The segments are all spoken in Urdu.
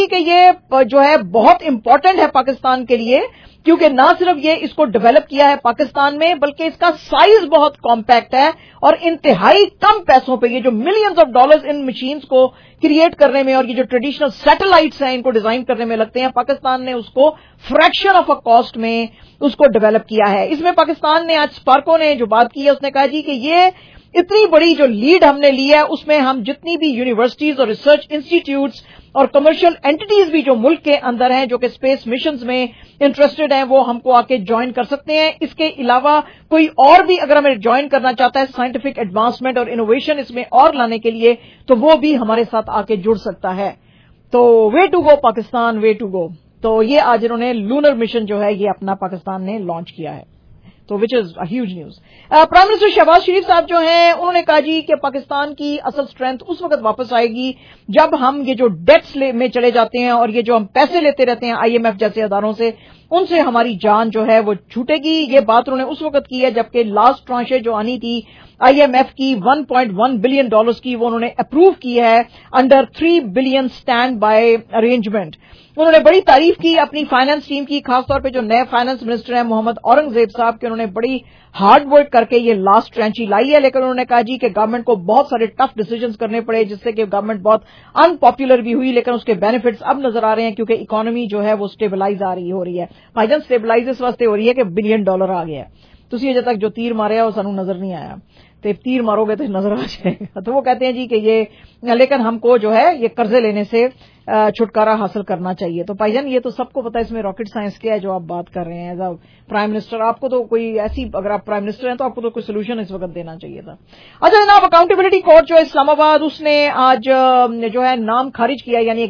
کہ یہ جو ہے بہت امپورٹنٹ ہے پاکستان کے لیے، کیونکہ نہ صرف یہ اس کو ڈیولپ کیا ہے پاکستان میں، بلکہ اس کا سائز بہت کمپیکٹ ہے اور انتہائی کم پیسوں پہ یہ جو ملینز آف ڈالرز ان مشینز کو کریٹ کرنے میں اور یہ جو ٹریڈیشنل سیٹلائٹس ہیں ان کو ڈیزائن کرنے میں لگتے ہیں، پاکستان نے اس کو فریکشن آف اے کاسٹ میں اس کو ڈیولپ کیا ہے۔ اس میں پاکستان نے، آج اسپارکو نے جو بات کی ہے، اس نے کہا جی کہ یہ اتنی بڑی جو لیڈ ہم نے لی ہے، اس میں ہم جتنی بھی یونیورسٹیز اور ریسرچ انسٹیٹیوٹس اور کمرشل اینٹیز بھی جو ملک کے اندر ہیں جو کہ اسپیس مشنز میں انٹرسٹڈ ہیں، وہ ہم کو آ کے جوائن کر سکتے ہیں۔ اس کے علاوہ کوئی اور بھی اگر ہمیں جوائن کرنا چاہتا ہے سائنٹیفک ایڈوانسمنٹ اور انوویشن اس میں اور لانے کے لیے، تو وہ بھی ہمارے ساتھ آ کے جڑ سکتا ہے۔ تو way to go Pakistan, way to go. تو یہ آج انہوں نے لونر مشن جو ہے یہ اپنا پاکستان نے لانچ کیا ہے، تو which is huge news. Prime minister Shehbaz Sharif صاحب جو ہیں انہوں نے کہا جی کہ پاکستان کی اصل اسٹرینتھ اس وقت واپس آئے گی جب ہم یہ جو ڈیٹس میں چلے جاتے ہیں اور یہ جو ہم پیسے لیتے رہتے ہیں آئی ایم ایف جیسے اداروں سے، ان سے ہماری جان جو ہے وہ چھوٹے گی۔ یہ بات انہوں نے اس وقت کی ہے جبکہ لاسٹ ٹرانشیں جو آنی تھی آئی ایم ایف کی 1.1 بلین ڈالرز کی، وہ انہوں نے اپروو کی ہے under 3 billion stand by arrangement. انہوں نے بڑی تعریف کی اپنی فائنانس ٹیم کی، خاص طور پہ جو نئے فائنانس منسٹر ہیں محمد اورنگزیب صاحب کے، انہوں نے بڑی ہارڈ ورک کر کے یہ لاسٹ ٹرانچی لائی ہے، لیکن انہوں نے کہا جی کہ گورنمنٹ کو بہت سارے ٹف ڈیسیجنز کرنے پڑے جس سے کہ گورنمنٹ بہت ان پاپولر بھی ہوئی، لیکن اس کے بینیفٹس اب نظر آ رہے ہیں کیونکہ اکانومی جو ہے وہ اسٹیبلائز ہو رہی ہے۔ بھائی جان اسٹیبلائز اس واسطے ہو رہی ہے کہ $1 بلین آ گیا ہے، تسی اجے تک جو تیر ماریا وہ سانو نظر نہیں آیا، تو تیر مارو گے تو نظر آ جائے گا۔ تو وہ کہتے ہیں جی کہ یہ لیکن ہم کو جو ہے یہ قرضے لینے سے چھٹکارا حاصل کرنا چاہیے۔ تو بھائی جان یہ تو سب کو پتا ہے اس میں راکٹ سائنس کیا ہے جو آپ بات کر رہے ہیں ایز اے پرائم منسٹر، آپ کو تو کوئی ایسی، اگر آپ پرائم منسٹر ہیں تو آپ کو تو کوئی سولوشن اس وقت دینا چاہیے تھا۔ اچھا جناب، اکاؤنٹیبلٹی کورٹ جو ہے اسلام آباد، اس نے آج جو ہے نام خارج کیا، یعنی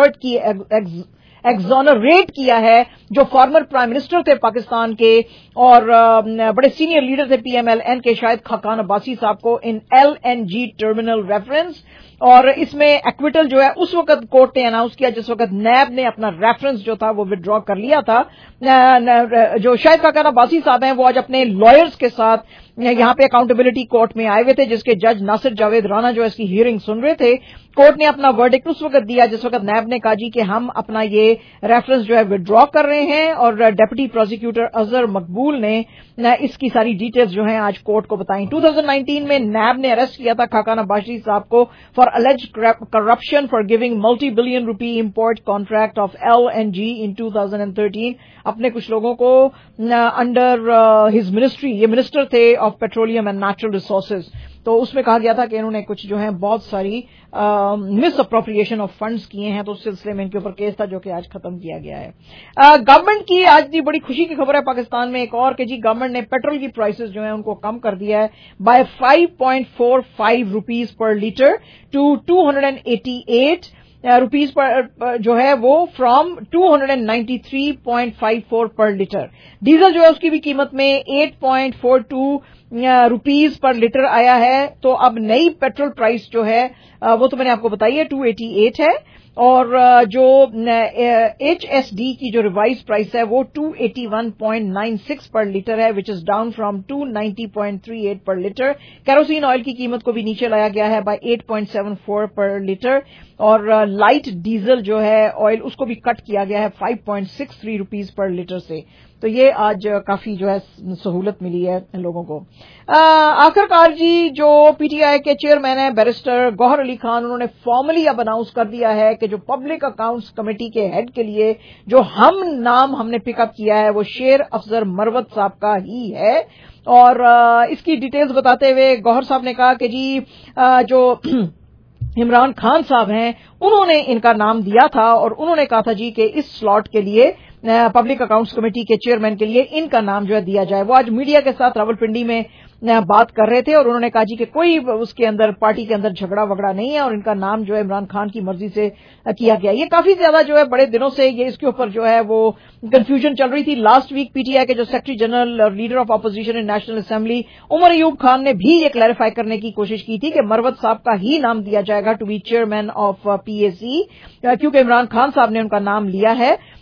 ایگزونریٹ کیا ہے جو فارمر پرائم منسٹر تھے پاکستان کے اور بڑے سینئر لیڈر تھے پی ایم ایل این کے، شاہد خاقان عباسی صاحب کو، in L N G terminal reference. اور اس میں ایکویٹل جو ہے اس وقت کورٹ نے اناؤنس کیا جس وقت نیب نے اپنا ریفرنس جو تھا وہ ودرا کر لیا تھا۔ جو شاہد خاقان عباسی صاحب ہیں وہ آج اپنے لائرز کے ساتھ یہاں پہ اکاؤنٹیبلٹی کورٹ میں آئے ہوئے تھے، جس کے جج ناصر جاوید رانا جو اس کی ہیئرنگ سن رہے تھے۔ کورٹ نے اپنا ورڈکٹ اس وقت دیا جس وقت نیب نے کہا جی کہ ہم اپنا یہ ریفرنس جو ہے ودرا کر رہے ہیں، اور ڈیپٹی پروسیکیوٹر اظہر مقبول نے اس کی ساری ڈیٹیلز جو ہیں آج کورٹ کو بتائیں۔ 2019 میں نیب نے اریسٹ کیا تھا خاقان عباسی صاحب کو for alleged corruption for giving multi-billion rupee import contract of LNG in 2013 اپنے کچھ لوگوں کو انڈر ہز منسٹری، یہ منسٹر تھے of petroleum and natural resources, تو اس میں کہا گیا تھا کہ انہوں نے کچھ جو ہیں بہت ساری مس اپروپریشن آف فنڈز کیے ہیں، تو اس سلسلے میں ان کے اوپر کیس تھا جو کہ آج ختم کیا گیا ہے۔ گورنمنٹ کی آج دی بڑی خوشی کی خبر ہے پاکستان میں ایک اور کہ جی گورنمنٹ نے پیٹرول کی پرائسز جو ہیں ان کو کم کر دیا ہے by 5.45 rupees per litre to 288 rupees per جو ہے وہ فرام 293.54 پر لیٹر۔ ڈیزل جو ہے اس کی بھی قیمت میں 8.42 روپیز پر لیٹر آیا ہے۔ تو اب نئی پیٹرول پرائس جو ہے وہ تو میں نے آپ کو بتائی ہے 288 ہے، اور جو ایچ ایس ڈی کی جو ریوائز پرائس ہے وہ 281.96 پر لیٹر ہے، which is down from 290.38 per litre. Kerosene oil کی قیمت کو بھی نیچے لایا گیا ہے بائی 8.74 پر لیٹر، اور لائٹ ڈیزل جو ہے آئل اس کو بھی کٹ کیا گیا ہے 5.63 روپیز پر لیٹر سے۔ تو یہ آج کافی جو ہے سہولت ملی ہے لوگوں کو۔ آخر کار جی جو پی ٹی آئی کے چیئرمین ہیں بیرسٹر گوہر علی خان، انہوں نے فارملی اب اناؤنس کر دیا ہے کہ جو پبلک اکاؤنٹس کمیٹی کے ہیڈ کے لیے جو نام ہم نے پک اپ کیا ہے وہ شیر افضل مروت صاحب کا ہی ہے۔ اور اس کی ڈیٹیلز بتاتے ہوئے گوہر صاحب نے کہا کہ جی جو عمران خان صاحب ہیں انہوں نے ان کا نام دیا تھا، اور انہوں نے کہا تھا جی کہ اس سلاٹ کے لیے پبلک اکاؤنٹس کمیٹی کے چیئرمین کے لیے ان کا نام جو ہے دیا جائے۔ وہ آج میڈیا کے ساتھ راولپنڈی میں بات کر رہے تھے، اور انہوں نے کہا جی کہ کوئی اس کے اندر پارٹی کے اندر جھگڑا وگڑا نہیں ہے، اور ان کا نام جو ہے عمران خان کی مرضی سے کیا گیا۔ یہ کافی زیادہ جو ہے بڑے دنوں سے یہ اس کے اوپر جو ہے وہ کنفیوژن چل رہی تھی۔ Last week P T I کے جو سیکرٹری جنرل اور leader of opposition in National Assembly Omar Ayub Khan نے بھی یہ کلیریفائی کرنے کی کوشش کی تھی کہ مروت صاحب کا ہی نام دیا جائے گا to be chairman of P A C, کیونکہ عمران خان صاحب نے ان کا نام لیا ہے۔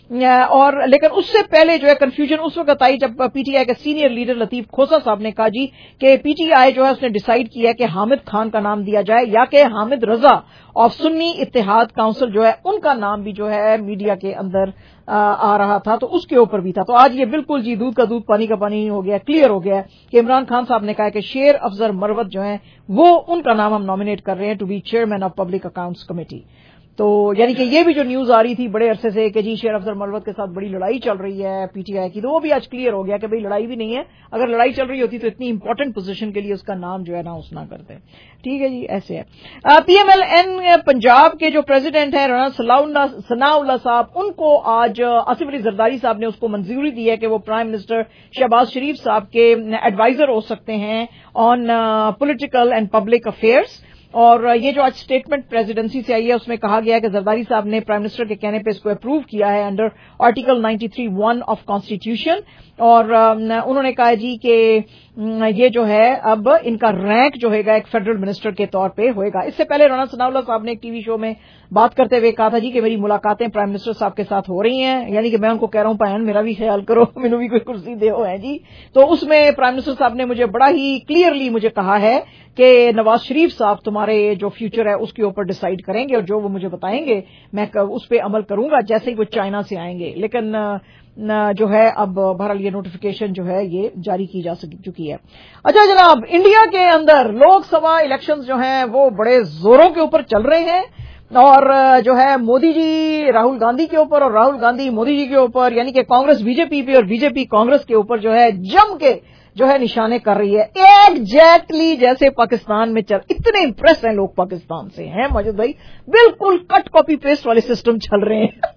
اور لیکن اس سے پہلے جو ہے کنفیوژن اس وقت آئی جب پی ٹی آئی کے سینئر لیڈر لطیف کھوسا صاحب نے کہا جی کہ پی ٹی آئی جو ہے اس نے ڈیسائیڈ کیا کہ حامد خان کا نام دیا جائے یا کہ حامد رضا آف سنی اتحاد کونسل جو ہے ان کا نام بھی جو ہے میڈیا کے اندر آ رہا تھا، تو اس کے اوپر بھی تھا۔ تو آج یہ بالکل جی دودھ کا دودھ پانی کا پانی ہو گیا، کلیئر ہو گیا کہ عمران خان صاحب نے کہا کہ شیر افضل مروت جو ہیں وہ ان کا نام ہم نامینیٹ کر رہے ہیں to be chairman of public accounts committee. تو یعنی کہ یہ بھی جو نیوز آ رہی تھی بڑے عرصے سے کہ جی شیر افضل مروت کے ساتھ بڑی لڑائی چل رہی ہے پی ٹی آئی کی، تو وہ بھی آج کلیئر ہو گیا کہ بھئی لڑائی بھی نہیں ہے، اگر لڑائی چل رہی ہوتی تو اتنی امپورٹنٹ پوزیشن کے لیے اس کا نام جو ہے نا اس نہ کرتے۔ ٹھیک ہے جی، ایسے ہے۔ P M L N Punjab کے جو پریزیڈنٹ ہیں رانا ثناء اللہ صاحب، ان کو آج آصف علی زرداری صاحب نے اس کو منظوری دی ہے کہ وہ پرائم منسٹر شہباز شریف صاحب کے ایڈوائزر ہو سکتے ہیں on political and public affairs. اور یہ جو آج اسٹیٹمنٹ پریزیڈنسی سے آئی ہے اس میں کہا گیا ہے کہ زرداری صاحب نے پرائم منسٹر کے کہنے پہ اس کو اپروو کیا ہے انڈر آرٹیکل 93(1) آف کانسٹیٹیوشن، اور انہوں نے کہا جی کہ یہ جو ہے اب ان کا رینک جو ہے گا ایک فیڈرل منسٹر کے طور پہ ہوئے گا۔ اس سے پہلے رانا ثناء اللہ صاحب نے ایک ٹی وی شو میں بات کرتے ہوئے کہا تھا جی کہ میری ملاقاتیں پرائم منسٹر صاحب کے ساتھ ہو رہی ہیں، یعنی کہ میں ان کو کہہ رہا ہوں پائن میرا بھی خیال کرو، مینوں بھی کوئی کرسی دیو ہے جی۔ تو اس میں پرائم منسٹر صاحب نے مجھے بڑا ہی کلیئرلی مجھے کہا ہے کہ نواز شریف صاحب تمہارے جو فیوچر ہے اس کے اوپر ڈیسائیڈ کریں گے اور جو وہ مجھے بتائیں گے میں اس پہ عمل کروں گا جیسے ہی وہ چائنا سے آئیں گے، لیکن جو ہے اب بہرحال یہ نوٹیفیکیشن جو ہے یہ جاری کی جا چکی ہے۔ اچھا جناب، انڈیا کے اندر لوک سبھا الیکشنز جو ہیں وہ بڑے زوروں کے اوپر چل رہے ہیں، اور جو ہے مودی جی راہل گاندھی کے اوپر اور راہل گاندھی مودی جی کے اوپر، یعنی کہ کانگریس بی جے پی پہ اور بی جے پی کانگریس کے اوپر جو ہے جم کے جو ہے نشانے کر رہی ہے ایگزیکٹلی جیسے پاکستان میں اتنے امپریس ہیں لوگ پاکستان سے ہیں ماجد بھائی، بالکل کٹ کاپی پیسٹ والے سسٹم چل رہے ہیں۔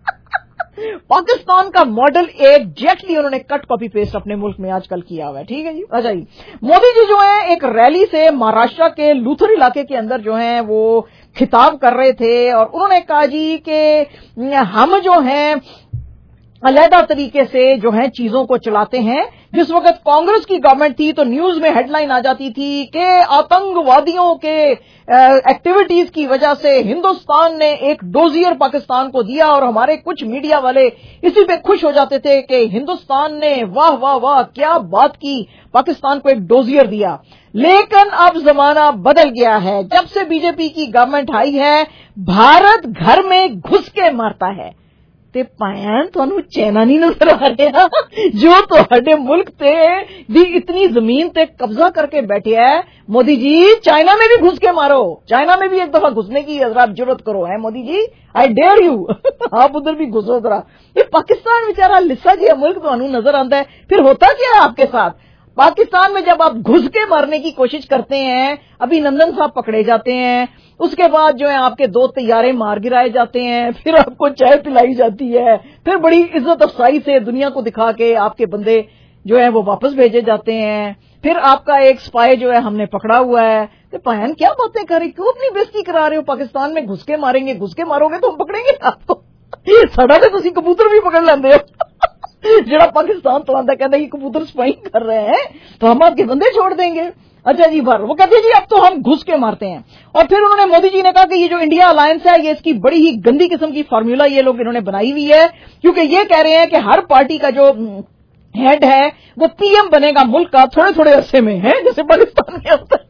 پاکستان کا ماڈل ایگزیکٹلی انہوں نے کٹ کاپی پیسٹ اپنے ملک میں آج کل کیا ہوا ہے۔ ٹھیک ہے جی، اچھا جی، مودی جی جو ہیں ایک ریلی سے مہاراشٹر کے لوتھر علاقے کے اندر جو ہیں وہ خطاب کر رہے تھے، اور انہوں نے کہا جی کہ ہم جو ہیں علیحدہ طریقے سے جو ہیں چیزوں کو چلاتے ہیں۔ جس وقت کانگریس کی گورنمنٹ تھی تو نیوز میں ہیڈ لائن آ جاتی تھی کہ آتنک وادیوں کے ایکٹیویٹیز کی وجہ سے ہندوستان نے ایک ڈوزیئر پاکستان کو دیا، اور ہمارے کچھ میڈیا والے اسی پہ خوش ہو جاتے تھے کہ ہندوستان نے واہ واہ واہ کیا بات کی، پاکستان کو ایک ڈوزیئر دیا۔ لیکن اب زمانہ بدل گیا ہے، جب سے بی جے پی کی گورنمنٹ آئی ہے بھارت گھر میں گھس کے مارتا ہے۔ تے پائن تھانوں چائنا نہیں نظر آ رہا جو تہاڈے ملک تے دی اتنی زمین تے قبضہ کر کے بیٹھے ہے؟ مودی جی چائنا میں بھی گھس کے مارو، چائنا میں بھی ایک دفعہ گھسنے کی ذرا جرت کرو ہے Modi ji, I dare you, آپ ادھر بھی گھسو ذرا۔ یہ پاکستان بیچارہ لسا جی ملک تھانوں نظر آتا ہے، پھر ہوتا کیا ہے آپ کے ساتھ؟ پاکستان میں جب آپ گھس کے مارنے کی کوشش کرتے ہیں، ابھی نندن صاحب پکڑے جاتے ہیں، اس کے بعد جو ہے آپ کے 2 طیارے مار گرائے جاتے ہیں، پھر آپ کو چائے پلائی جاتی ہے، پھر بڑی عزت افزائی سے دنیا کو دکھا کے آپ کے بندے جو ہیں وہ واپس بھیجے جاتے ہیں، پھر آپ کا ایک سپائی جو ہے ہم نے پکڑا ہوا ہے۔ تو پہن کیا باتیں کر رہے، کیوں اپنی بےزتی کرا رہے ہو؟ پاکستان میں گھس کے ماریں گے، گھس کے مارو گے تو ہم پکڑیں گے آپ کو، سڑا سے تسی کبوتر بھی پکڑ لیندے ہو جڑا پاکستان تو آندا کہندا یہ کبوتر سپائنگ کر رہے ہیں تو ہم آپ کے بندے چھوڑ دیں گے۔ اچھا جی، بھر وہ کہتے ہیں جی اب تو ہم گھس کے مارتے ہیں۔ اور پھر انہوں نے مودی جی نے کہا کہ یہ جو انڈیا الائنس ہے یہ اس کی بڑی ہی گندی قسم کی فارمولا یہ لوگ انہوں نے بنائی ہوئی ہے، کیونکہ یہ کہہ رہے ہیں کہ ہر پارٹی کا جو ہیڈ ہے وہ پی ایم بنے گا ملک کا تھوڑے تھوڑے عرصے میں، ہے جیسے پاکستان کے اندر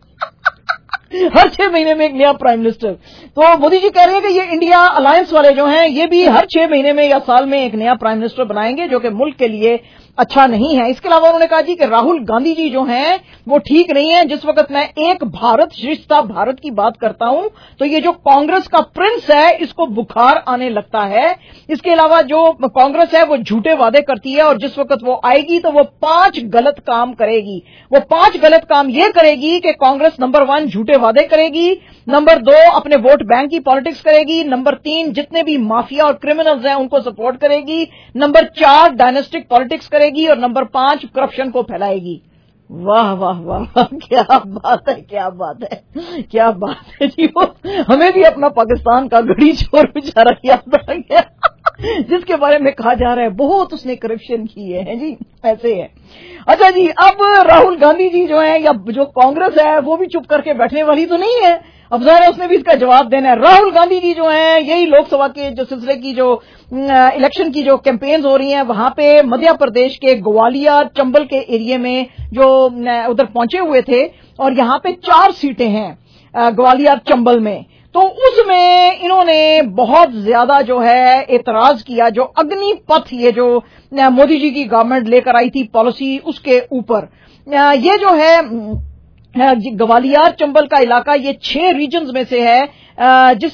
ہر 6 مہینے میں ایک نیا پرائم منسٹر۔ تو مودی جی کہہ رہے ہیں کہ یہ انڈیا الائنس والے جو ہیں یہ بھی ہر 6 مہینے میں یا سال میں ایک نیا پرائم منسٹر بنائیں گے، جو کہ ملک کے لیے اچھا نہیں ہے۔ اس کے علاوہ انہوں نے کہا جی کہ راہل گاندھی جی جو ہیں وہ ٹھیک نہیں ہیں۔ جس وقت میں ایک بھارت شریشٹھ بھارت کی بات کرتا ہوں تو یہ جو کانگریس کا پرنس ہے اس کو بخار آنے لگتا ہے۔ اس کے علاوہ جو کانگریس ہے وہ جھوٹے وعدے کرتی ہے، اور جس وقت وہ آئے گی تو وہ 5 غلط کام کرے گی۔ وہ 5 غلط کام یہ کرے گی کہ کانگریس نمبر 1 جھوٹے وعدے کرے گی، نمبر 2 اپنے ووٹ بینک کی پالیٹکس کرے گی، نمبر 3 جتنے بھی مافیا اور کرمنلز ہیں ان کو سپورٹ کرے گی، نمبر 4 ڈائنسٹک پالیٹکس کرے گی، اور نمبر 5 کرپشن کو پھیلائے گی۔ واہ واہ واہ، کیا بات ہے، کیا بات ہے، کیا بات ہے جی۔ ہمیں بھی اپنا پاکستان کا گڑی چور بیچارہ یاد آ گیا جس کے بارے میں کہا جا رہا ہے بہت اس نے کرپشن کی ہے جی، ایسے ہے۔ اچھا جی، اب راہل گاندھی جی جو ہیں یا جو کانگریس ہے وہ بھی چپ کر کے بیٹھنے والی تو نہیں ہے، اب ظاہر ہے اس نے بھی اس کا جواب دینا ہے۔ راہل گاندھی جی جو ہیں یہی لوک سبھا کے جو سلسلے کی جو الیکشن کی جو کیمپینز ہو رہی ہیں وہاں پہ مدھیہ پردیش کے گوالیار چمبل کے ایریے میں جو ادھر پہنچے ہوئے تھے، اور یہاں پہ 4 سیٹیں ہیں گوالیار چمبل میں، تو اس میں انہوں نے بہت زیادہ جو ہے اعتراض کیا جو اگنی پتھ یہ جو مودی جی کی گورنمنٹ لے کر آئی تھی پالیسی اس کے اوپر۔ یہ جو ہے گوالیار چمبل کا علاقہ یہ 6 ریجنز میں سے ہے جس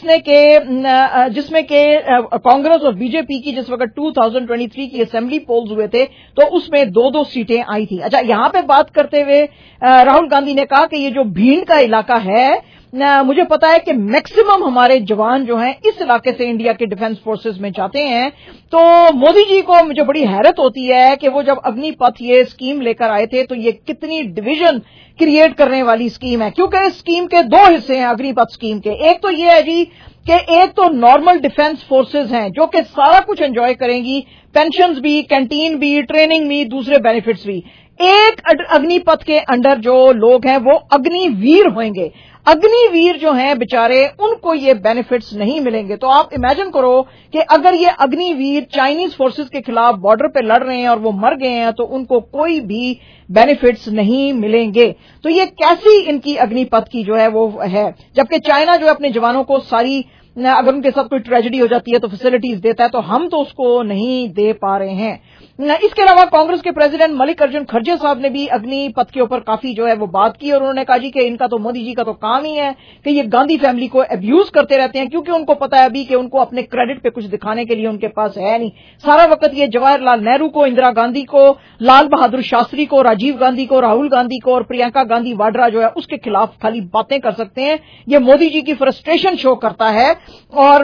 میں کہ کانگریس اور بی جے پی کی جس وقت 2023 کی اسمبلی پولز ہوئے تھے تو اس میں 2 سیٹیں آئی تھی۔ اچھا، یہاں پہ بات کرتے ہوئے راہل گاندھی نے کہا کہ یہ جو بھینڈ کا علاقہ ہے مجھے پتا ہے کہ میکسیمم ہمارے جوان جو ہیں اس علاقے سے انڈیا کے ڈیفنس فورسز میں جاتے ہیں، تو مودی جی کو مجھے بڑی حیرت ہوتی ہے کہ وہ جب اگنی پتھ یہ اسکیم لے کر آئے تھے تو یہ کتنی ڈویژن کریٹ کرنے والی اسکیم ہے، کیونکہ اس اسکیم کے 2 حصے ہیں اگنی پتھ اسکیم کے۔ ایک تو یہ ہے جی کہ ایک تو نارمل ڈیفنس فورسز ہیں جو کہ سارا کچھ انجوائے کریں گی، پینشنز بھی، کینٹین بھی، ٹریننگ بھی، دوسرے بینیفٹس بھی۔ ایک اگنی پتھ کے انڈر جو لوگ ہیں وہ اگنی ویر ہوئیں گے۔ اگنی ویر جو ہیں بےچارے ان کو یہ بینیفٹس نہیں ملیں گے۔ تو آپ امیجن کرو کہ اگر یہ اگنی ویر چائنیز فورسز کے خلاف بارڈر پہ لڑ رہے ہیں اور وہ مر گئے ہیں تو ان کو کوئی بھی بینیفٹس نہیں ملیں گے۔ تو یہ کیسی ان کی اگنی پتھ کی جو ہے وہ ہے، جبکہ چائنا جو ہے اپنے جوانوں کو ساری اگر ان کے ساتھ کوئی ٹریجڈی ہو جاتی ہے تو فیسلٹیز دیتا ہے، تو ہم تو اس کو نہیں دے پا رہے ہیں۔ اس کے علاوہ کانگریس کے پریزیڈنٹ ملک ارجن کھڑگے صاحب نے بھی اگنی پتھ کے اوپر کافی جو ہے وہ بات کی، اور انہوں نے کہا جی کہ ان کا تو مودی جی کا تو کام ہی ہے کہ یہ گاندھی فیملی کو ابیوز کرتے رہتے ہیں، کیونکہ ان کو پتا ہے ابھی کہ ان کو اپنے کریڈٹ پہ کچھ دکھانے کے لیے ان کے پاس ہے نہیں، سارا وقت یہ جواہر لال نہرو کو، اندرا گاندھی کو، لال بہادر شاستری کو، راجیو گاندھی کو، راہل گاندھی کو اور پرینکا گاندھی واڈرا جو ہے اس کے خلاف خالی باتیں کر سکتے ہیں۔ یہ مودی جی کی فرسٹریشن شو کرتا ہے، اور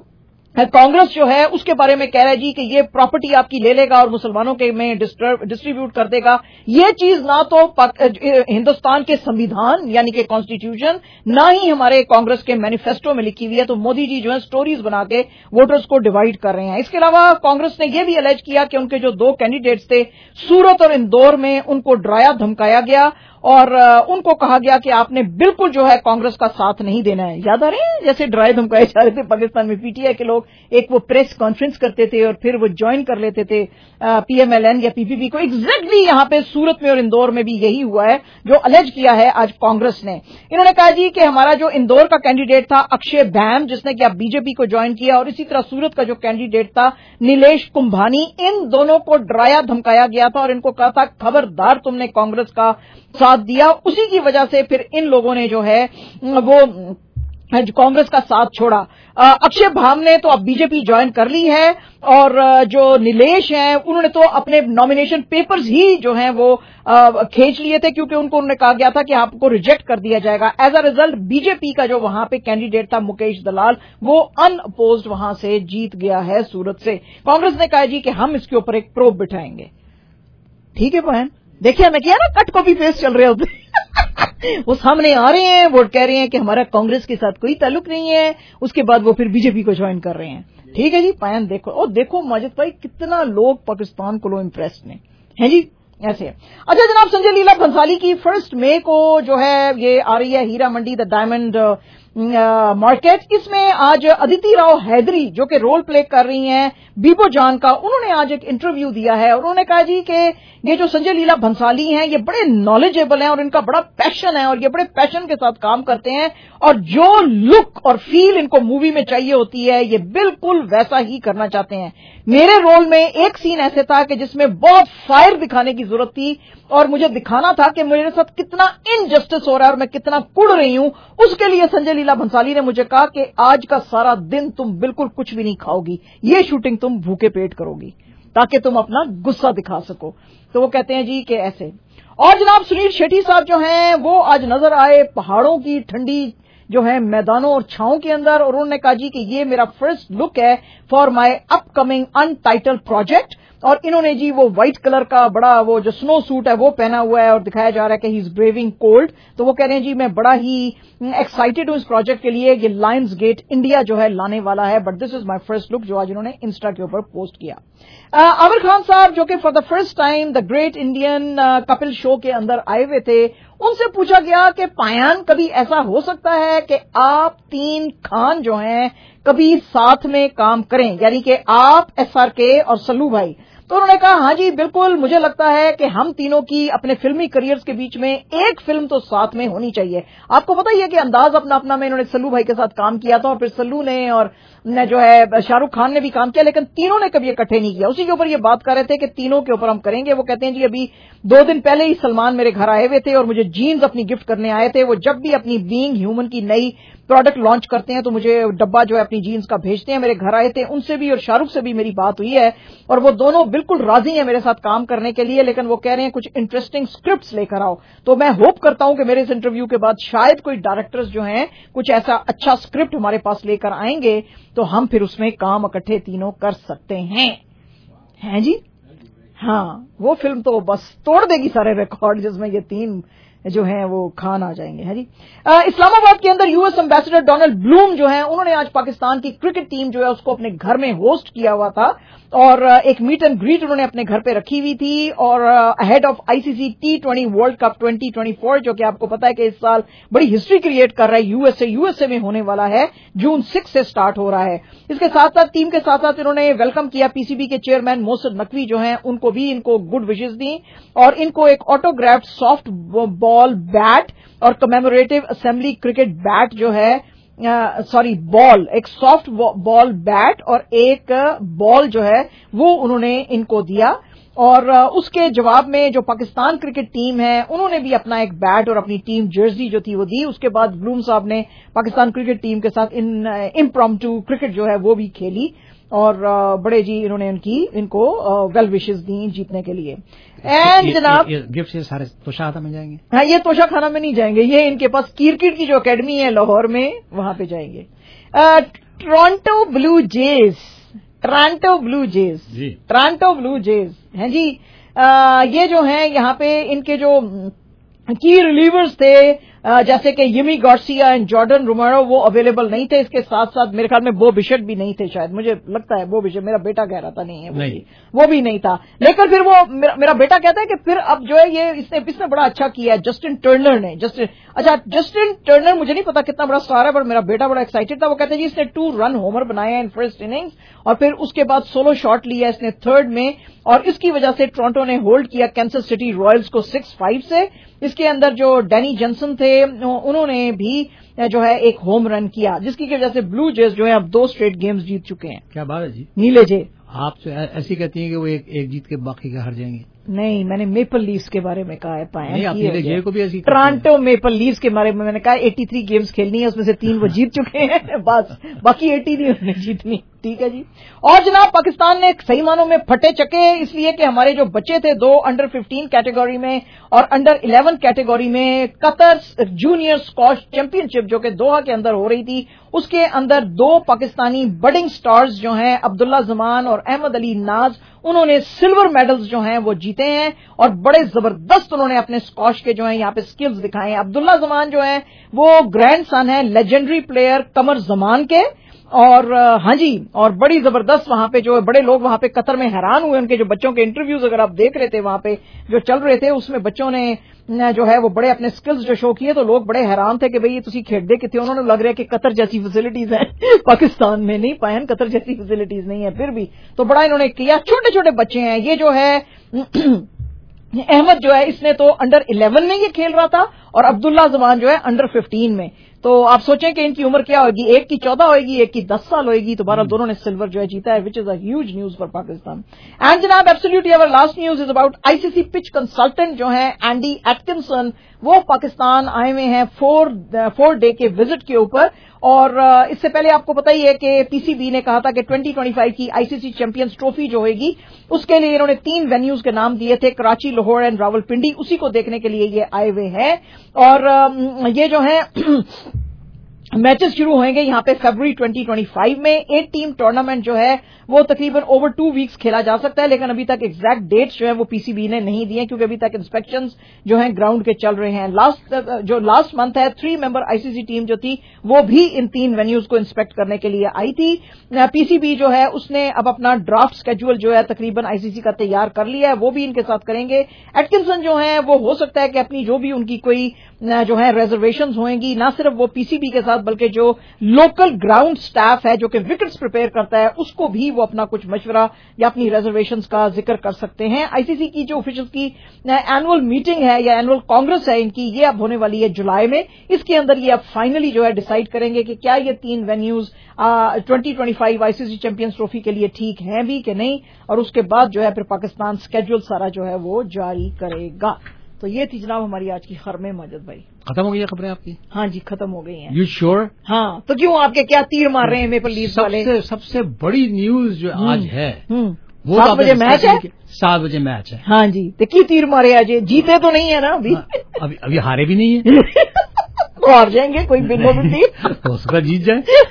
کانگریس جو ہے اس کے بارے میں کہہ رہا ہے جی کہ یہ پراپرٹی آپ کی لے لے گا اور مسلمانوں کے میں ڈسٹریبیوٹ کر دے گا۔ یہ چیز نہ تو ہندوستان کے سنویدھان یعنی کہ کانسٹیٹیوشن، نہ ہی ہمارے کانگریس کے مینیفیسٹو میں لکھی ہوئی ہے، تو مودی جی جو ہے سٹوریز بنا کے ووٹرز کو ڈیوائیڈ کر رہے ہیں۔ اس کے علاوہ کانگریس نے یہ بھی الیج کیا کہ ان کے جو 2 کینڈیڈیٹس تھے سورت اور اندور میں ان کو ڈرایا دھمکایا گیا، اور ان کو کہا گیا کہ آپ نے بالکل جو ہے کانگریس کا ساتھ نہیں دینا ہے۔ یاد آ رہے ہیں جیسے ڈرائے دھمکائے جا رہے تھے پاکستان میں پی ٹی آئی کے لوگ، ایک وہ پریس کانفرنس کرتے تھے اور پھر وہ جوائن کر لیتے تھے پی ایم ایل این یا پی پی پی کو۔ ایگزیکٹلی یہاں پہ سورت میں اور اندور میں بھی یہی ہوا ہے جو الیج کیا ہے آج کانگریس نے۔ انہوں نے کہا جی کہ ہمارا جو اندور کا کینڈیڈیٹ تھا اکشے بھیم جس نے کہ اب بی جے پی کو جوائن کیا، اور اسی طرح سورت کا جو کینڈیڈیٹ تھا نیلیش کمبھانی، ان دونوں کو ڈرایا دھمکایا گیا تھا اور ان کو کہا تھا خبردار تم نے کانگریس کا ساتھ دیا، اسی کی وجہ سے پھر ان لوگوں نے جو ہے وہ کانگریس کا ساتھ چھوڑا۔ اکشے بھام نے تو اب بی جے پی جوائن کر لی ہے، اور جو نیلیش ہیں انہوں نے تو اپنے نامینیشن پیپرز ہی جو ہیں وہ کھینچ لیے تھے، کیونکہ ان کو انہوں نے کہا گیا تھا کہ آپ کو ریجیکٹ کر دیا جائے گا۔ As a result B J P کا جو وہاں پہ کینڈیڈیٹ تھا مکیش دلال وہ ان اپوزڈ وہاں سے جیت گیا ہے سورت سے۔ کانگریس نے کہا جی کہ ہم اس کے اوپر ایک پروب بٹھائیں گے۔ ٹھیک ہے بہن، دیکھیے میں کیا نا کٹ کاپی پیسٹ چل رہے ہوتے وہ سامنے آ رہے ہیں، وہ کہہ رہے ہیں کہ ہمارا کانگریس کے ساتھ کوئی تعلق نہیں ہے، اس کے بعد وہ پھر بی جے پی کو جوائن کر رہے ہیں۔ ٹھیک ہے جی، پائن دیکھو، اور دیکھو ماجد بھائی کتنا لوگ پاکستان کو امپریسڈ ہیں جی ایسے۔ اچھا جناب، سنجے لیلا بھنسالی کی 1 مئی کو جو ہے یہ آ رہی ہے ہیرا منڈی دا ڈائمنڈ مارکیٹ، اس میں آج ادیتی راؤ حیدری جو کہ رول پلے کر رہی ہیں بیبو جان کا، انہوں نے آج ایک انٹرویو دیا ہے، اور انہوں نے کہا جی کہ یہ جو سنجے لیلا بھنسالی ہیں یہ بڑے نالجیبل ہیں اور ان کا بڑا پیشن ہے اور یہ بڑے پیشن کے ساتھ کام کرتے ہیں، اور جو لک اور فیل ان کو مووی میں چاہیے ہوتی ہے یہ بالکل ویسا ہی کرنا چاہتے ہیں۔ میرے رول میں ایک سین ایسے تھا کہ جس میں بہت فائر دکھانے کی ضرورت تھی اور مجھے دکھانا تھا کہ میرے ساتھ کتنا انجسٹس ہو رہا ہے اور میں کتنا کڑ رہی ہوں۔ اس کے لیے سنجے لیلا بھنسالی نے مجھے کہا کہ آج کا سارا دن تم بالکل کچھ بھی نہیں کھاؤ گی، یہ شوٹنگ تم بھوکے پیٹ کرو گی تاکہ تم اپنا غصہ دکھا سکو۔ تو وہ کہتے ہیں جی کہ ایسے۔ اور جناب سنیل شیٹی صاحب جو ہیں وہ آج نظر آئے پہاڑوں کی ٹھنڈی جو ہے میدانوں اور چھاؤں کے اندر، اور انہوں نے کہا جی کہ یہ میرا فرسٹ لک ہے for my upcoming untitled project. اور انہوں نے جی وہ وائٹ کلر کا بڑا وہ جو سنو سوٹ ہے وہ پہنا ہوا ہے اور دکھایا جا رہا ہے کہ ہی از بریونگ کولڈ. تو وہ کہہ رہے ہیں جی میں بڑا ہی ایکسائٹیڈ ہوں اس پروجیکٹ کے لیے. یہ لائنز گیٹ انڈیا جو ہے لانے والا ہے, but this is my first look, جو آج انہوں نے انسٹا کے اوپر پوسٹ کیا. عامر خان صاحب جو کہ for the first time the great Indian Kapil show کے اندر آئے ہوئے تھے, ان سے پوچھا گیا کہ پایان کبھی ایسا ہو سکتا ہے کہ آپ تین خان جو ہیں کبھی ساتھ میں کام کریں, یعنی کہ آپ SRK اور سلو بھائی. تو انہوں نے کہا ہاں جی بالکل, مجھے لگتا ہے کہ ہم تینوں کی اپنے فلمی کریئرز کے بیچ میں ایک فلم تو ساتھ میں ہونی چاہیے. آپ کو پتہ ہی ہے کہ انداز اپنا اپنا میں انہوں نے سلو بھائی کے ساتھ کام کیا تھا, اور پھر سلو نے اور جو ہے شاہ رخ خان نے بھی کام کیا, لیکن تینوں نے کبھی اکٹھے نہیں کیا. اسی کے اوپر یہ بات کر رہے تھے کہ تینوں کے اوپر ہم کریں گے. وہ کہتے ہیں جی ابھی 2 دن پہلے ہی سلمان میرے گھر آئے ہوئے تھے اور مجھے جینز اپنی گفٹ کرنے آئے تھے. وہ جب بھی اپنی بینگ ہیومن کی نئی پروڈکٹ لانچ کرتے ہیں تو مجھے ڈبہ جو ہے اپنی جینز کا بھیجتے ہیں. میرے گھر آئے تھے, ان سے بھی اور شاہ رخ سے بھی میری بات ہوئی ہے, اور وہ دونوں بالکل راضی ہیں میرے ساتھ کام کرنے کے لیے, لیکن وہ کہہ رہے ہیں کچھ انٹرسٹنگ اسکرپٹس لے کر آؤ. تو میں ہوپ کرتا ہوں کہ میرے اس انٹرویو کے بعد شاید کوئی ڈائریکٹرز جو ہیں کچھ ایسا اچھا اسکرپٹ ہمارے پاس لے کر آئیں گے, تو ہم پھر اس میں کام اکٹھے تینوں کر سکتے ہیں جی. ہاں وہ فلم تو بس توڑ دے گی سارے ریکارڈ جس میں یہ تین جو ہیں وہ خان آ جائیں گے. ہے جی. اسلام آباد کے اندر US ایمبیسڈر ڈونلڈ بلوم جو ہیں, انہوں نے آج پاکستان کی کرکٹ ٹیم جو ہے اس کو اپنے گھر میں ہوسٹ کیا ہوا تھا, اور ایک میٹ اینڈ گریٹ انہوں نے اپنے گھر پہ رکھی ہوئی تھی. اور head of ICC T20 world cup 2024 جو کہ آپ کو پتا ہے کہ اس سال بڑی ہسٹری کریٹ کر رہا ہے, USA میں ہونے والا ہے, June 6 سے سٹارٹ ہو رہا ہے. اس کے ساتھ ساتھ ٹیم کے ساتھ ساتھ انہوں نے ویلکم کیا PCB کے چیئرمین محسن نقوی جو ہیں, ان کو بھی ان کو گڈ وشز دی, اور ان کو ایک آٹوگرافڈ سافٹ بال بیٹ اور کمیموریٹو اسمبلی کرکٹ بیٹ جو ہے بال, ایک سافٹ بال بیٹ اور ایک بال جو ہے وہ انہوں نے ان کو دیا. اور اس کے جواب میں جو پاکستان کرکٹ ٹیم ہے انہوں نے بھی اپنا ایک بیٹ اور اپنی ٹیم جرسی جو تھی وہ دی. اس کے بعد بلوم صاحب نے پاکستان کرکٹ ٹیم کے ساتھ امپرومپٹو کرکٹ جو ہے وہ بھی کھیلی, اور بڑے جی انہوں نے ان کو ویل وشز دیں جیتنے کے لیے. اینڈ جناب گفٹ سے سارے توشہ خانہ میں جائیں گے. ہاں یہ توشہ خانہ میں نہیں جائیں گے, یہ ان کے پاس کرکٹ کی جو اکیڈمی ہے لاہور میں وہاں پہ جائیں گے. ٹورانٹو بلو جیز ہیں جی, یہ جو ہیں یہاں پہ ان کے جو کی ریلیورز تھے جیسے کہ Yimi Garcia and Jordan Romero وہ اویلیبل نہیں تھے. اس کے ساتھ ساتھ میرے خیال میں بو بشٹ بھی نہیں تھے, شاید مجھے لگتا ہے بو بشٹ, میرا بیٹا کہہ رہا تھا نہیں ہے وہ بھی نہیں تھا. لیکن پھر وہ میرا بیٹا کہتا ہے کہ پھر اب جو ہے یہ اس نے بڑا اچھا کیا ہے جسٹن ٹرنر نے. جسٹن ٹرنر مجھے نہیں پتا کتنا بڑا سٹار ہے, پر میرا بیٹا بڑا ایکسائٹڈ تھا. وہ کہتے ہیں جی اس نے 2 رن ہومر بنایا ان فرسٹ اننگز, اور پھر اس کے بعد سولو شاٹ لیا اس نے 3rd میں, اور اس کی وجہ سے ٹورانٹو نے ہولڈ کیا کینسس سٹی رائلز کو 6-5 سے. اس کے اندر جو ڈینی جنسن تھے انہوں نے بھی جو ہے ایک ہوم رن کیا, جس کی وجہ سے بلو جیز جو ہے اب 2 اسٹریٹ گیمز جیت چکے ہیں. کیا بات ہے جی. نیلے جے آپ ایسی کہتی ہیں کہ وہ ایک جیت کے باقی کا ہار جائیں گے. نہیں, میں نے میپل لیفز کے بارے میں کہا ہے. پائے کو بھی ایسی ٹورانٹو میپل لیفز کے بارے میں نے کہا 83 گیمز کھیلنی ہے, اس میں سے 3 وہ جیت چکے ہیں, بس باقی 80 نہیں انہوں نے جیتنی. ٹھیک ہے جی. اور جناب پاکستان نے صحیح معنوں میں پھٹے چکے, اس لیے کہ ہمارے جو بچے تھے 2 انڈر 15 کیٹیگری میں اور انڈر 11 کیٹیگری میں Qatar junior squash championship جو کہ دوحہ کے اندر ہو رہی تھی, اس کے اندر 2 پاکستانی بڈنگ سٹارز جو ہیں عبداللہ زمان اور احمد علی ناز, انہوں نے سلور میڈلز جو ہیں وہ جیتے ہیں, اور بڑے زبردست انہوں نے اپنے اسکواش کے جو ہیں یہاں پہ سکلز دکھائے ہیں. عبداللہ زمان جو ہیں وہ گرینڈ سن ہیں لیجنڈری پلیئر قمر زمان کے, اور ہاں جی, اور بڑی زبردست وہاں پہ جو بڑے لوگ وہاں پہ قطر میں حیران ہوئے. ان کے جو بچوں کے انٹرویوز اگر آپ دیکھ رہے تھے وہاں پہ جو چل رہے تھے, اس میں بچوں نے جو ہے وہ بڑے اپنے سکلز جو شو کیے, تو لوگ بڑے حیران تھے کہ بھئی یہ تسی کھیڈ دے کتنے. انہوں نے لگ رہا ہے کہ قطر جیسی فیسلٹیز ہیں پاکستان میں, نہیں پائیں قطر جیسی فیسلٹیز نہیں ہے, پھر بھی تو بڑا انہوں نے کیا. چھوٹے چھوٹے بچے ہیں. یہ جو ہے احمد جو ہے اس نے تو انڈر 11 میں یہ کھیل رہا تھا, اور عبداللہ زمان جو ہے انڈر 15 میں. تو آپ سوچیں کہ ان کی عمر کیا ہوگی, ایک کی 14 ہوئے گی, ایک کی 10 سال ہوئے گی. تو بہرحال دونوں نے سلور جو ہے جیتا ہے, which is a huge news for Pakistan. And جناب ایبسلیوٹلی اور last news is about ICC pitch consultant جو ہیں اینڈی ایٹکنسن, وہ پاکستان آئے ہوئے ہیں 4 ڈے کے وزٹ کے اوپر. اور اس سے پہلے آپ کو پتہ ہی ہے کہ PCB نے کہا تھا کہ 2025 کی ICC چیمپئنز ٹرافی جو ہوئے گی اس کے لیے انہوں نے 3 وینیوز کے نام دیے تھے, کراچی, لاہور اینڈ راولپنڈی. اسی کو دیکھنے کے لیے یہ آئے ہوئے ہیں. اور یہ جو ہیں मैचेस शुरू होंगे यहाँ पे फरवरी 2025 में। 8 टीम टूर्नामेंट जो है वो तकरीबन ओवर 2 वीक्स खेला जा सकता है, लेकिन अभी तक एग्जैक्ट डेट्स जो है वो पीसीबी ने नहीं दिए, क्योंकि अभी तक इंस्पेक्शंस जो हैं ग्राउंड के चल रहे हैं। लास्ट मंथ है 3 मेंबर आईसीसी टीम जो थी वो भी इन 3 वेन्यूज को इंस्पेक्ट करने के लिए आई थी। पीसीबी जो है उसने अब अपना ड्राफ्ट स्केड्यूल जो है तकरीबन आईसीसी का तैयार कर लिया है, वो भी इनके साथ करेंगे। एटकिंसन जो है वो हो सकता है कि अपनी जो भी उनकी कोई जो है रिजर्वेशंस होंगी, ना सिर्फ वो पीसीबी के साथ बल्कि जो लोकल ग्राउंड स्टाफ है जो कि विकेट्स प्रिपेयर करता है उसको भी वो अपना कुछ मशवरा या अपनी रिजर्वेशंस का जिक्र कर सकते हैं। आईसीसी की जो ऑफिशियल्स की एनुअल मीटिंग है या एनुअल कांग्रेस है इनकी, ये अब होने वाली है जुलाई में। इसके अंदर ये अब फाइनली जो है डिसाइड करेंगे कि क्या ये 3 वेन्यूज 2025 आईसीसी चैंपियंस ट्रॉफी के लिए ठीक हैं भी कि नहीं, और उसके बाद जो है फिर पाकिस्तान स्केड्यूल सारा जो है वो जारी करेगा। तो ये थी जनाब हमारी आज की खबरें। माजिद भाई खत्म हो गई है खबरें आपकी? हाँ जी खत्म हो गई हैं। You sure? हाँ, तो क्यों आपके क्या तीर मार रहे हैं मेपल लीफ्स वाले? सबसे बड़ी न्यूज जो आज है वो 7 बजे मैच है। 7 बजे मैच है। हाँ जी, तो की तीर मारे आज? जीते तो नहीं है ना अभी? अभी हारे भी नहीं है। तो हार जाएंगे, कोई बिनो भी हो सकता जीत जाए।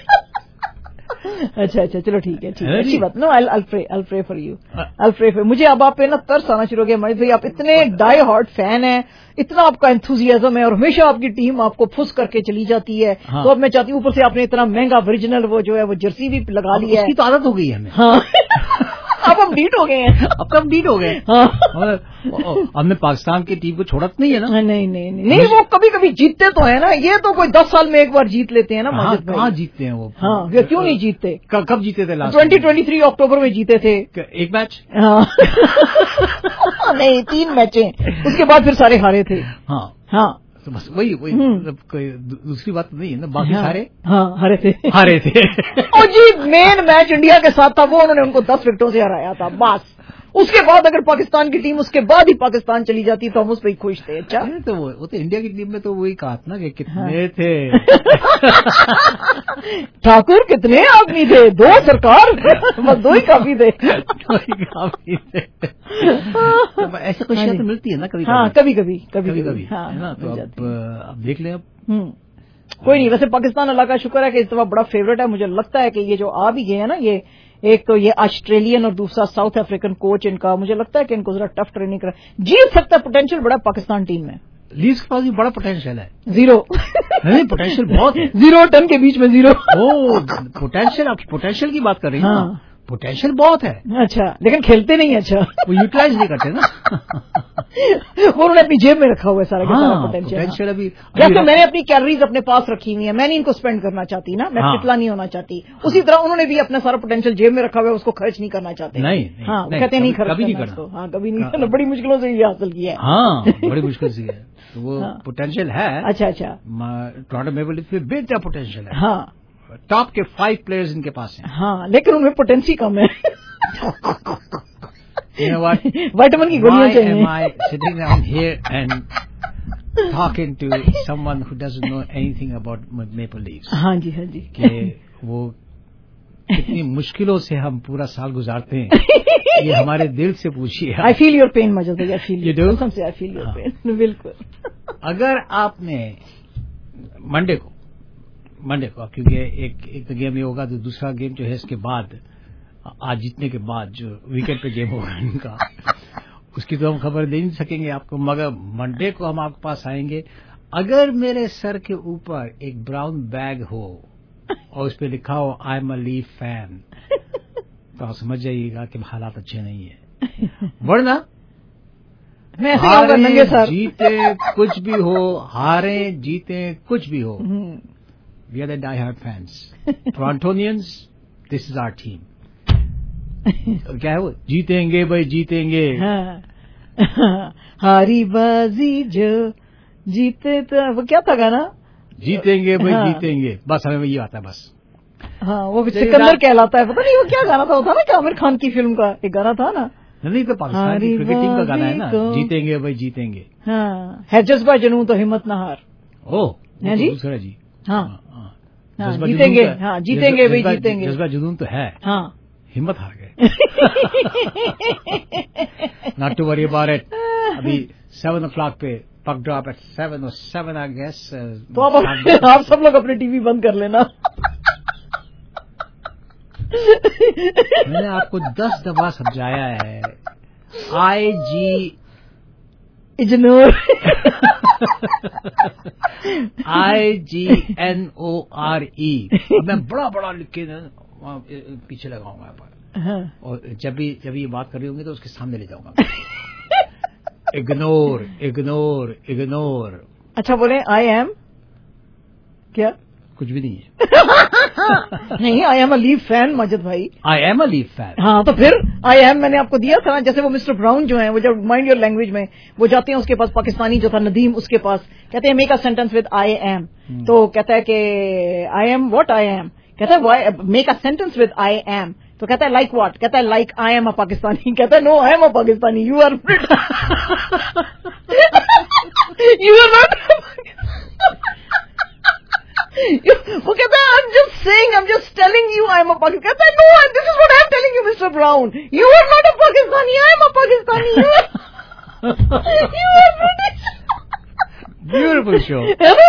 अच्छा चलो ठीक है अच्छी बात। No I'll pray for you. I'll pray for। मुझे अब आप पे ना तरस आना शुरू हो गया मनीष भाई, आप इतने डाई हार्ड फैन हैं, इतना आपका एंथुजियाज्म है और हमेशा आपकी टीम आपको फुस करके चली जाती है। हाँ। तो अब मैं चाहती हूँ ऊपर से आपने इतना महंगा ओरिजिनल वो जो है वो जर्सी भी लगा लिया है। उसकी तो आदत हो गई है हमें। हाँ। अब हम डीट हो गए हैं। अब तो हम डीट हो गए। हाँ। हमने पाकिस्तान की टीम को छोड़ा तो नहीं है ना? नहीं वो कभी कभी जीतते तो है ना, ये तो कोई 10 साल में एक बार जीत लेते हैं ना। माजिद भाई कहाँ जीतते हैं वो? हाँ, क्यों नहीं जीतते? कब जीते थे लास्ट? 2023 अक्टूबर में जीते थे। एक मैच? हाँ। नहीं 3 मैचें, उसके बाद फिर सारे हारे थे। हाँ तो बस वही कोई दूसरी बात नहीं है ना, बाकी सारे हारे थे। और जी मेन मैच इंडिया के साथ था, वो उन्होंने उनको 10 विकेटों से हराया था बस। उसके बाद अगर पाकिस्तान की टीम उसके बाद ही पाकिस्तान चली जाती तो हम उस पर खुश थे। अच्छा तो वो तो इंडिया की टीम में तो वही कहा था ना कि कितने थे ठाकुर, कितने आदमी थे? 2 सरकार, बस 2 ही काफी थे। ऐसी खुशियाँ तो मिलती है ना कभी। हाँ कभी कभी है ना। तो अब देख लें। अब कोई नहीं। वैसे पाकिस्तान अल्लाह का शुक्र है कि इस दफा बड़ा फेवरेट है। मुझे लगता है कि ये जो आ भी गए हैं ना, ये एक तो ये ऑस्ट्रेलियन और दूसरा साउथ अफ्रीकन कोच इनका, मुझे लगता है कि इनको जरा टफ ट्रेनिंग करा, जीत सकता है। पोटेंशियल बड़ा पाकिस्तान टीम में। लीड्स के पास भी बड़ा पोटेंशियल है। 0 नहीं, पोटेंशियल बहुत है। 0 टन के बीच में 0। पोटेंशियल, आप पोटेंशियल की बात कर रही हैं? हाँ। पोटेंशियल बहुत है। अच्छा, लेकिन खेलते नहीं। अच्छा, वो यूटिलाइज नहीं करते ना। वो उन्होंने अपनी जेब में रखा हुआ है सारा का सारा पोटेंशियल। अभी जैसे मैंने अपनी कैलोरीज अपने पास रखी हुई है, मैं नहीं इनको स्पेंड करना चाहती ना, मैं पिछला नहीं होना चाहती। उसी तरह उन्होंने भी अपना सारा पोटेंशियल जेब में रखा हुआ है, उसको खर्च नहीं करना चाहते। नहीं, हाँ, कहते नहीं खर्च करना। हाँ, कभी नहीं करना। बड़ी मुश्किलों से ये हासिल किया है। हाँ, बड़ी मुश्किल से है। तो वो पोटेंशियल है। अच्छा टोरंटो मेपल लीफ्स में बेटा पोटेंशियल है। हाँ, टॉप के 5 प्लेयर्स इनके पास हैं। हाँ, लेकिन उनमें पोटेंसी कम है। Vitamin की गोलियां चाहिए। Why am I sitting down here and talking to someone who doesn't know anything about Maple Leafs? हाँ जी कि वो कितनी मुश्किलों से हम पूरा साल गुजारते हैं, ये हमारे दिल से पूछिए। I feel your pain मजद भाई, I feel you do? कसम से I feel your pain। बिल्कुल। अगर आपने मंडे को क्योंकि एक तो गेम ये होगा, तो दूसरा गेम जो है इसके बाद, आज जीतने के बाद जो वीकेंड पे गेम होगा इनका, उसकी तो हम खबर दे नहीं सकेंगे आपको, मगर मंडे को हम आपके पास आएंगे। अगर मेरे सर के ऊपर एक ब्राउन बैग हो और उस पर लिखा हो I am a leaf fan, तो आप समझ जाइएगा कि हालात अच्छे नहीं है। वरना हारे जीते कुछ भी हो, हारे जीते कुछ भी हो, we are the die hard fans Torontonians, this is our team. क्या है वो, जीतेंगे भाई जीतेंगे। हारी बाजी जो जीते, तो वो क्या था गाना, जीतेंगे भाई जीतेंगे, बस हमें ये आता है बस। हाँ, वो सिकंदर कहलाता है, पता नहीं वो क्या गाना था, वो था ना कि आमिर खान की फिल्म का एक गाना था ना। नहीं, तो पाकिस्तान की क्रिकेट टीम का गाना है ना, जीतेंगे भाई जीतेंगे। हाँ, है जज्बा जुनून तो हिम्मत न हार। ओह है जी, दूसरा जी। हाँ, जीतेंगे, हाँ जीतेंगे भाई जीतेंगे। जज्बा जुनून तो है, हाँ, हिम्मत हार गए। Not to worry about it। अभी 7 o'clock पे puck drop at 7:07, I guess. तो आप सब लोग अपने टीवी बंद कर लेना. मैंने आपको 10 दफा समझाया है. IG ignore. IGNORE. मैं बड़ा लिख के पीछे लगाऊंगा यहाँ पर. और जब भी ये बात कर रही होंगी तो उसके सामने ले जाऊंगा. इग्नोर. अच्छा बोले आई एम क्या? कुछ भी नहीं है. नहीं, I am a leave fan Majid भाई. I am a leave fan. हाँ तो फिर आई एम मैंने आपको दिया था. जैसे वो मिस्टर ब्राउन जो है, वो जब माइंड योर लैंग्वेज में वो जाते हैं, उसके पास पाकिस्तानी जो था नदीम, उसके पास कहते हैं make a sentence with I am. तो कहता है कि I am what I am. कहता है make a sentence with I am. तो कहता है लाइक व्हाट. कहता है like I am a Pakistani. कहता है no I am a Pakistani. You are British. You are not. वो कहता है I am just saying, I am just telling you I am a Pakistani. कहता है no, this is what I am telling you mister Brown. You are not a Pakistani. I am a Pakistani. You are British. Beautiful show.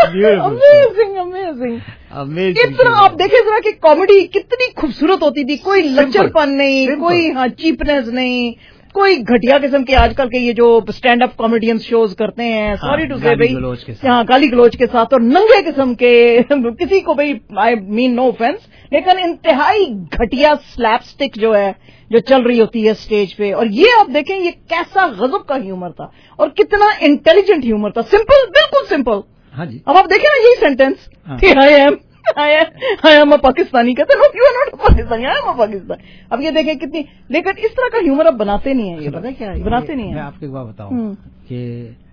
Amazing. इतना आप देखें जरा कि कॉमेडी कितनी खूबसूरत होती थी. कोई लचरपन नहीं, कोई चीपनेस नहीं, कोई घटिया किस्म के आजकल के ये जो स्टैंड अप कॉमेडियंस शोज करते हैं, सॉरी टू से भाई, हाँ गाली गलोच के साथ और नंगे किस्म के. किसी को भाई आई मीन नो ऑफेंस, लेकिन इंतहाई घटिया स्लैपस्टिक जो है जो चल रही होती है स्टेज पे. और ये आप देखें ये कैसा गजब का ह्यूमर था और कितना इंटेलिजेंट ह्यूमर था. सिंपल, बिल्कुल सिंपल. हाँ जी. अब आप देखें ना यही sentence, I am a Pakistani. कहते हैं you are not Pakistani, I am a Pakistani. अब ये देखें कितनी, लेकिन इस तरह का ह्यूमर अब बनाते नहीं है. ये पता है क्या है, बनाते नहीं है. मैं आपको एक बात बताऊं कि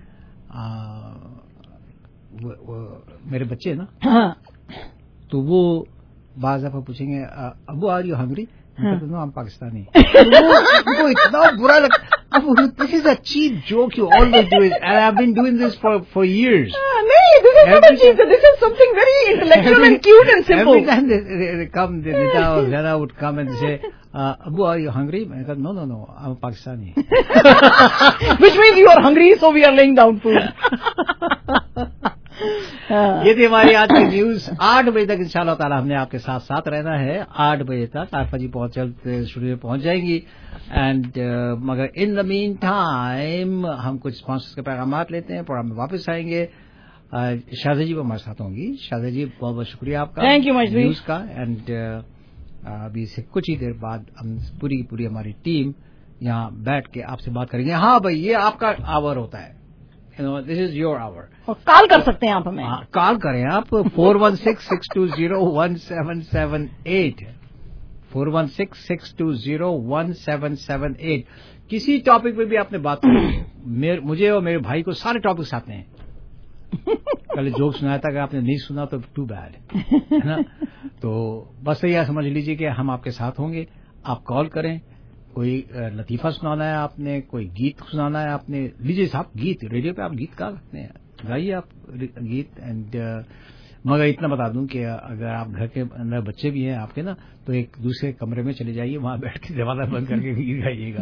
मेरे बच्चे ना, तो वो बाज़ दफा पूछेंगे Abu are you hungry. No हम पाकिस्तानी. वो इतना बुरा लगता. This is a cheap joke you always do it, and I've been doing this for years. No, this is not a cheap. This is something very intellectual and cute and simple. Every time they come, Nita or Zara would come and say, Abu, are you hungry? I said, no, I'm a Pakistani. Which means you are hungry, so we are laying down food. ये थी हमारी आज की न्यूज. 8 बजे तक इंशाल्लाह ताला हमने आपके साथ साथ रहना है. 8 बजे तक आरफा जी स्टूडियो में पहुंच जाएंगी. एंड मगर इन द मीन टाइम हम कुछ स्पॉन्सर्स के पैगामात लेते हैं, प्रोग्राम में वापस आएंगे. शाहज़ा जी वो हमारे साथ होंगी. शाहज़ा जी बहुत बहुत शुक्रिया आपका, थैंक यू मच न्यूज का. एंड अभी से कुछ ही देर बाद हम पूरी हमारी टीम यहाँ बैठ के आपसे बात करेंगे. हाँ भाई, ये आपका आवर होता है. This is your hour. और कॉल कर सकते हैं आप हमें. कॉल करें आप 416-620-1778. 416-620-1778. किसी टॉपिक पे भी आपने बात करी. मुझे और मेरे भाई को सारे टॉपिक्स आते हैं. कल जोक सुनाया था, अगर आपने नहीं सुना तो टू बैड, है ना. तो बस यह समझ लीजिए कि हम आपके साथ होंगे. आप कॉल करें. कोई लतीफा सुनाना है आपने, कोई गीत सुनाना है आपने, लीजिए साहब गीत. रेडियो पे आप गीत गा सकते हैं, गाइए आप गीत. एंड मगर इतना बता दूं कि अगर आप घर के अंदर बच्चे भी हैं आपके ना, तो एक दूसरे कमरे में चले जाइए, वहां बैठ के दरवाजा बंद करके गीत गाइएगा.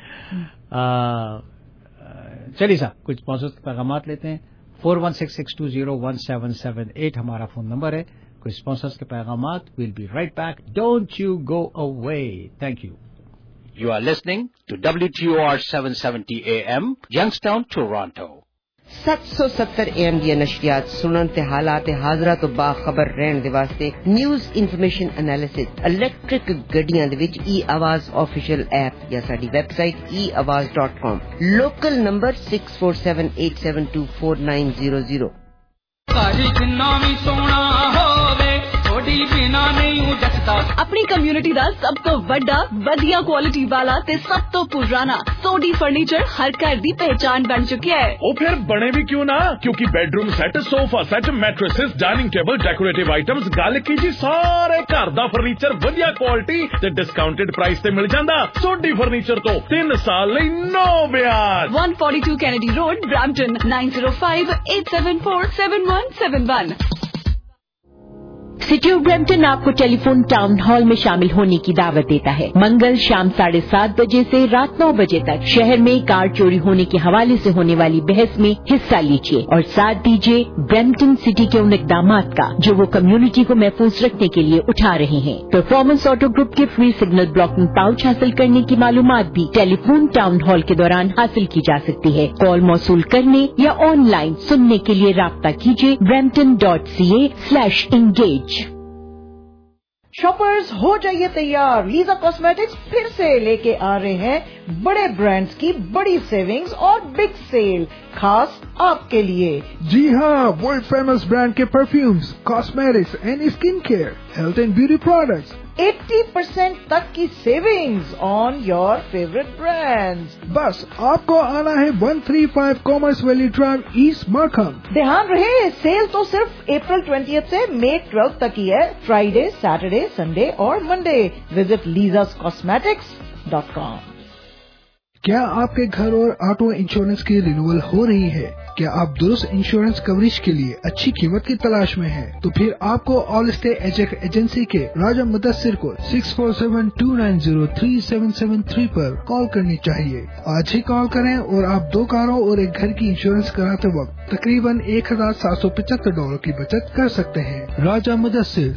चलिए साहब कुछ स्पॉन्सर्स के पैगामात लेते हैं. 416-620-1778 हमारा फोन नंबर है. कुछ स्पॉन्सर्स के पैगामात. Will be right back. Don't you go away. Thank you. You are listening to WTOR 770 AM, Youngstown, Toronto. 770 AM ਦੀਆਂ ਨਸ਼ਰੀਆਤ ਸੁਣਨ ਤੇ ਹਾਲਾਤ ਹਾਜ਼ਰਾ ਤੋਂ ਬਾਖਬਰ ਰਹਿਣ ਦੇ ਵਾਸਤੇ ਨਿਊਜ਼ ਇਨਫੋਰਮੇਸ਼ਨ ਐਨਾਲਿਸਿਸ ਇਲੈਕਟ੍ਰਿਕ ਗੱਡੀਆਂ ਦੇ ਵਿੱਚ e-ਆਵਾਜ਼ ਆਫੀਸ਼ੀਅਲ ਐਪ ਜਾਂ ਸਾਡੀ ਵੈਬਸਾਈਟ eawaz.com. Local number 6478724900. ਭਾਜੀ ਜਿੰਨਾ ਵੀ ਸੋਹਣਾ ਹੋਵੇ ਥੋੜੀ ਬਿਨਾ ਨਹੀਂ ਜੱਟਦਾ. अपनी कम्युनिटी ਦਾ ਸਭ ਤੋਂ ਵੱਡਾ ਵਧੀਆ ਕੁਆਲਿਟੀ ਵਾਲਾ ਤੇ ਸਭ ਤੋਂ ਪੁਰਾਣਾ ਸੋਡੀ ਫਰਨੀਚਰ ਹਰ ਘਰ ਦੀ ਪਹਿਚਾਨ ਬਣ ਚੁੱਕਿਆ ਹੈ. ਉਹ ਫਿਰ ਬਣੇ ਵੀ ਕਿਉਂ ਨਾ, ਕਿਉਂਕਿ bedroom set, sofa set, mattresses, dining table, decorative items, ਗੱਲ ਕੀ ਜੀ ਸਾਰੇ ਘਰ ਦਾ ਫਰਨੀਚਰ ਵਧੀਆ ਕੁਆਲਿਟੀ ਤੇ ਡਿਸਕਾਊਂਟਡ ਪ੍ਰਾਈਸ ਤੇ ਮਿਲ ਜਾਂਦਾ. ਸੋਡੀ ਫਰਨੀਚਰ ਤੋਂ 3 ਸਾਲ ਲਈ ਨੋ ਵਿਆਜ. 142 Kennedy Road, Brampton, 9058747171. City of Brampton आपको टेलीफोन टाउन हॉल में शामिल होने की दावत देता है। मंगल शाम 7:30 बजे से रात 9 बजे तक शहर में कार चोरी होने के हवाले से होने वाली बहस में हिस्सा लीजिए और साथ दीजिए ब्रैम्पटन सिटी के उन इक़दामात का जो वो कम्युनिटी को महफूज रखने के लिए उठा रहे हैं। परफॉर्मेंस ऑटो ग्रुप के फ्री सिग्नल ब्लॉकिंग पाउच हासिल करने की मालूमात भी टेलीफोन टाउन हॉल के दौरान हासिल की जा सकती है। कॉल मौसूल करने या ऑनलाइन सुनने के लिए राब्ता कीजिए brampton.ca/engage। शॉपर्स हो जाइए तैयार, लीजा कॉस्मेटिक्स फिर से लेके आ रहे हैं बड़े ब्रांड्स की बड़ी सेविंग्स और बिग सेल खास आपके लिए। जी हाँ, वर्ल्ड फेमस ब्रांड के perfumes, cosmetics and skin care, health and beauty products, 80% तक की savings on your favourite brands. बस आपको आना है 135 Commerce Valley Drive, East Markham. ध्यान रहे, सेल तो सिर्फ अप्रैल 20 से मई 12 तक ही है। फ्राइडे, सैटरडे, संडे और मंडे। Visit lisascosmetics.com। क्या आपके घर और ऑटो इंश्योरेंस की रिन्यूअल हो रही है? क्या आप दुरुस्त इंश्योरेंस कवरेज के लिए अच्छी कीमत की तलाश में हैं? तो फिर आपको ऑल स्टेट एजेंसी के राजा मुदस्सिर को 6472903773 पर कॉल करनी चाहिए। आज ही कॉल करें और आप 2 कारों और एक घर की इंश्योरेंस कराते वक्त तकरीबन $1,775 की बचत कर सकते हैं। राजा मुदस्सिर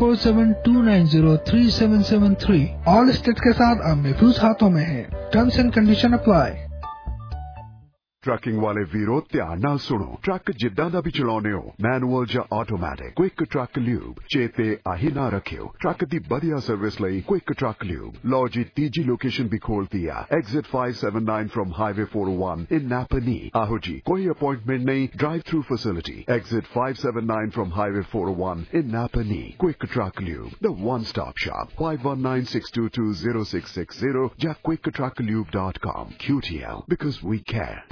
6472903773 ऑल स्टेट के साथ आप महफूज हाथों में हैं। Terms and condition apply. Trucking वाले वीरो ध्यान नाल सुनो। ट्रक जिद्दां दा भी चलाउने हो, मैनुअल ਜਾਂ ਆਟੋਮੈਟਿਕ, क्विक ट्रक ल्यूब चेते आही ना रखियो। ट्रक दी बढ़िया सर्विस लई क्विक ट्रक ल्यूब। लो जी तीजी लोकेशन भी खोल दिया, exit 579 from highway 401 in Napanee. आहो जी, कोई अपॉइंटमेंट नहीं, drive through facility. Exit 579 from highway 401 in Napanee. Quick Truck Lube, the one stop shop. 5196220660 या quicktrucklube.com। QTL, because we care।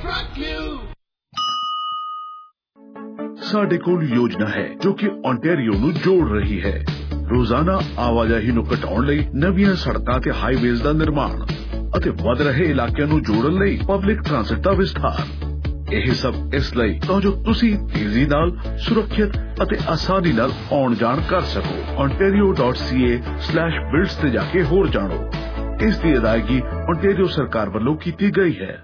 ਸਾਡੇ ਕੋਲ ਯੋਜਨਾ ਹੈ ਜੋ ਕਿ ਓਨਟਾਰੀਓ ਨੂੰ ਜੋੜ ਰਹੀ ਹੈ। ਰੋਜ਼ਾਨਾ ਆਵਾਜਾਈ ਨੂੰ ਘਟਾਉਣ ਲਈ ਨਵੀਆਂ ਸੜਕਾਂ ਤੇ ਹਾਈਵੇਜ਼ ਦਾ ਨਿਰਮਾਣ ਅਤੇ ਵੱਧ ਰਹੇ ਇਲਾਕਿਆਂ ਨੂੰ ਜੋੜਨ ਲਈ ਪਬਲਿਕ ਟ੍ਰਾਂਸਪੋਰਟ ਦਾ ਵਿਸਥਾਰ। ਇਹ ਸਭ ਇਸ ਲਈ ਤਾਂ ਜੋ ਤੁਸੀਂ ਤੇਜ਼ੀ ਨਾਲ, ਸੁਰੱਖਿਅਤ ਅਤੇ ਆਸਾਨੀ ਨਾਲ ਆਉਣ ਜਾਣ ਕਰ ਸਕੋ। ontario.ca/builds ਤੇ ਜਾ ਕੇ ਹੋਰ ਜਾਣੋ। ਇਸ ਦੀ ਅਦਾਇਗੀ ਓਨਟਾਰੀਓ ਸਰਕਾਰ ਵੱਲੋਂ ਕੀਤੀ ਗਈ ਹੈ।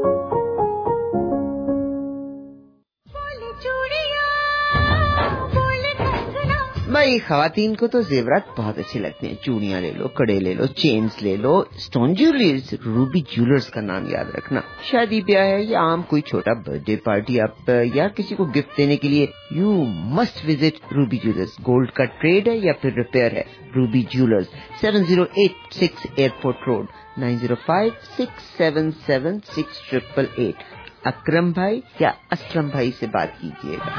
भाई खवातीन को तो जेवरात बहुत अच्छे लगते हैं। चूड़ियां ले लो, कड़े ले लो, चेन्स ले लो, स्टोन ज्वेलरीज। रूबी ज्वेलर्स का नाम याद रखना। शादी ब्याह है या आम कोई छोटा बर्थडे पार्टी आप या किसी को गिफ्ट देने के लिए you must visit Ruby Jewellers. Gold का ट्रेड है या फिर रिपेयर है, Ruby Jewellers 7086 airport road 9056776888। Akram भाई या असलम भाई से बात कीजिएगा।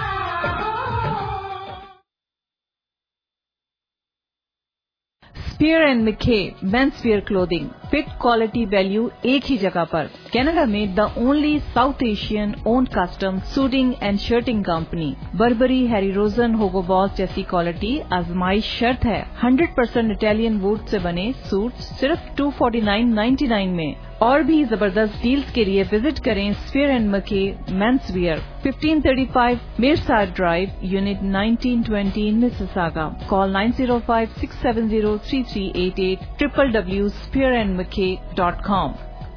Spear and McKay men's wear clothing, fit quality value एक ही जगह पर। कनाडा में the only South Asian owned custom suiting and shirting company. Burberry, Harry Rosen, Hugo Boss जैसी क्वालिटी आजमाइश शर्त है। 100% इटालियन वुड से बने सूट सिर्फ $249.99 में। और भी जबरदस्त डील्स के लिए विजिट करें Spear and McKay men's wear, 1535 Meyerside drive, unit 1920 Mississauga. Call 905-670-3388 www.spearandmckay.com।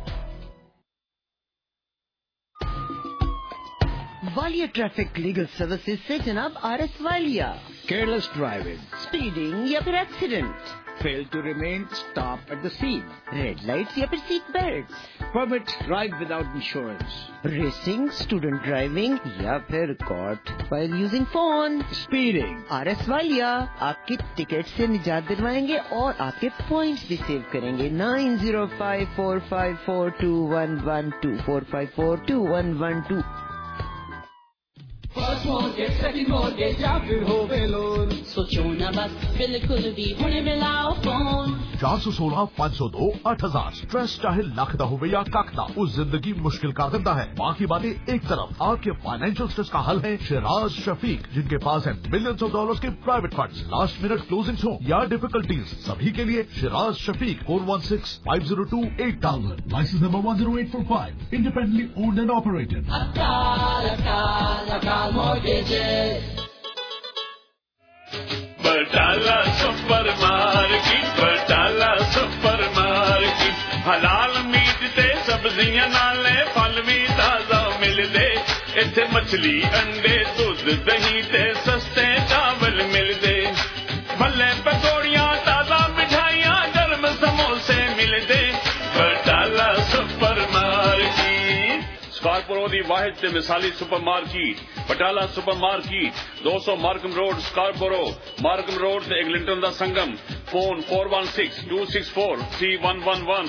Walia traffic legal services से जनाब RS Walia. Careless driving, speeding या फिर accident, fail to remain, stop at the scene, red lights या फिर seat belts, permit drive without insurance, racing, student driving या फिर caught while using phone, speeding। RS Walia आपकी टिकट से निजात दिलवाएंगे और आपके पॉइंट्स भी सेव करेंगे। 9054542112 4542112। फर्स्ट मॉर्गेज, सेकंड मॉर्गेज या फिर होवे लोन, सोचो ना बस बिल्कुल भी हुणे मिलाओ फोन। 416-502-8000। स्ट्रेस चाहे लख दा होवे या कख दा, उस जिंदगी मुश्किल कर देता है। बाकी बातें एक तरफ, आपके फाइनेंशियल स्ट्रेस का हल है शिराज शफीक, जिनके पास है मिलियंस ऑफ डॉलर्स के private funds. Last minute closings हो या डिफिकल्टीज, सभी के लिए Shiraz Shafiq 416-502-8000। Licence number 10845, independently owned and operated. Akal mortgages। Batala super market, Batala super market. हलाल मीट ते सब्जियां नाले फल भी ताजा मिलदे, इत्थे मछली अंडे दूध दही ते सस्ते चावल मिलदे। भले पकौड़ियां ताजा मिठाइयां गर्म समोसे मिलदे, बटाला सुपर मार्केट। स्कारपोरो दी वाहिद ते मिसाली super market Batala super market 200 Markham road Scarborough, Markham road ते एग्लिंटन दा संगम। Phone 4162643111।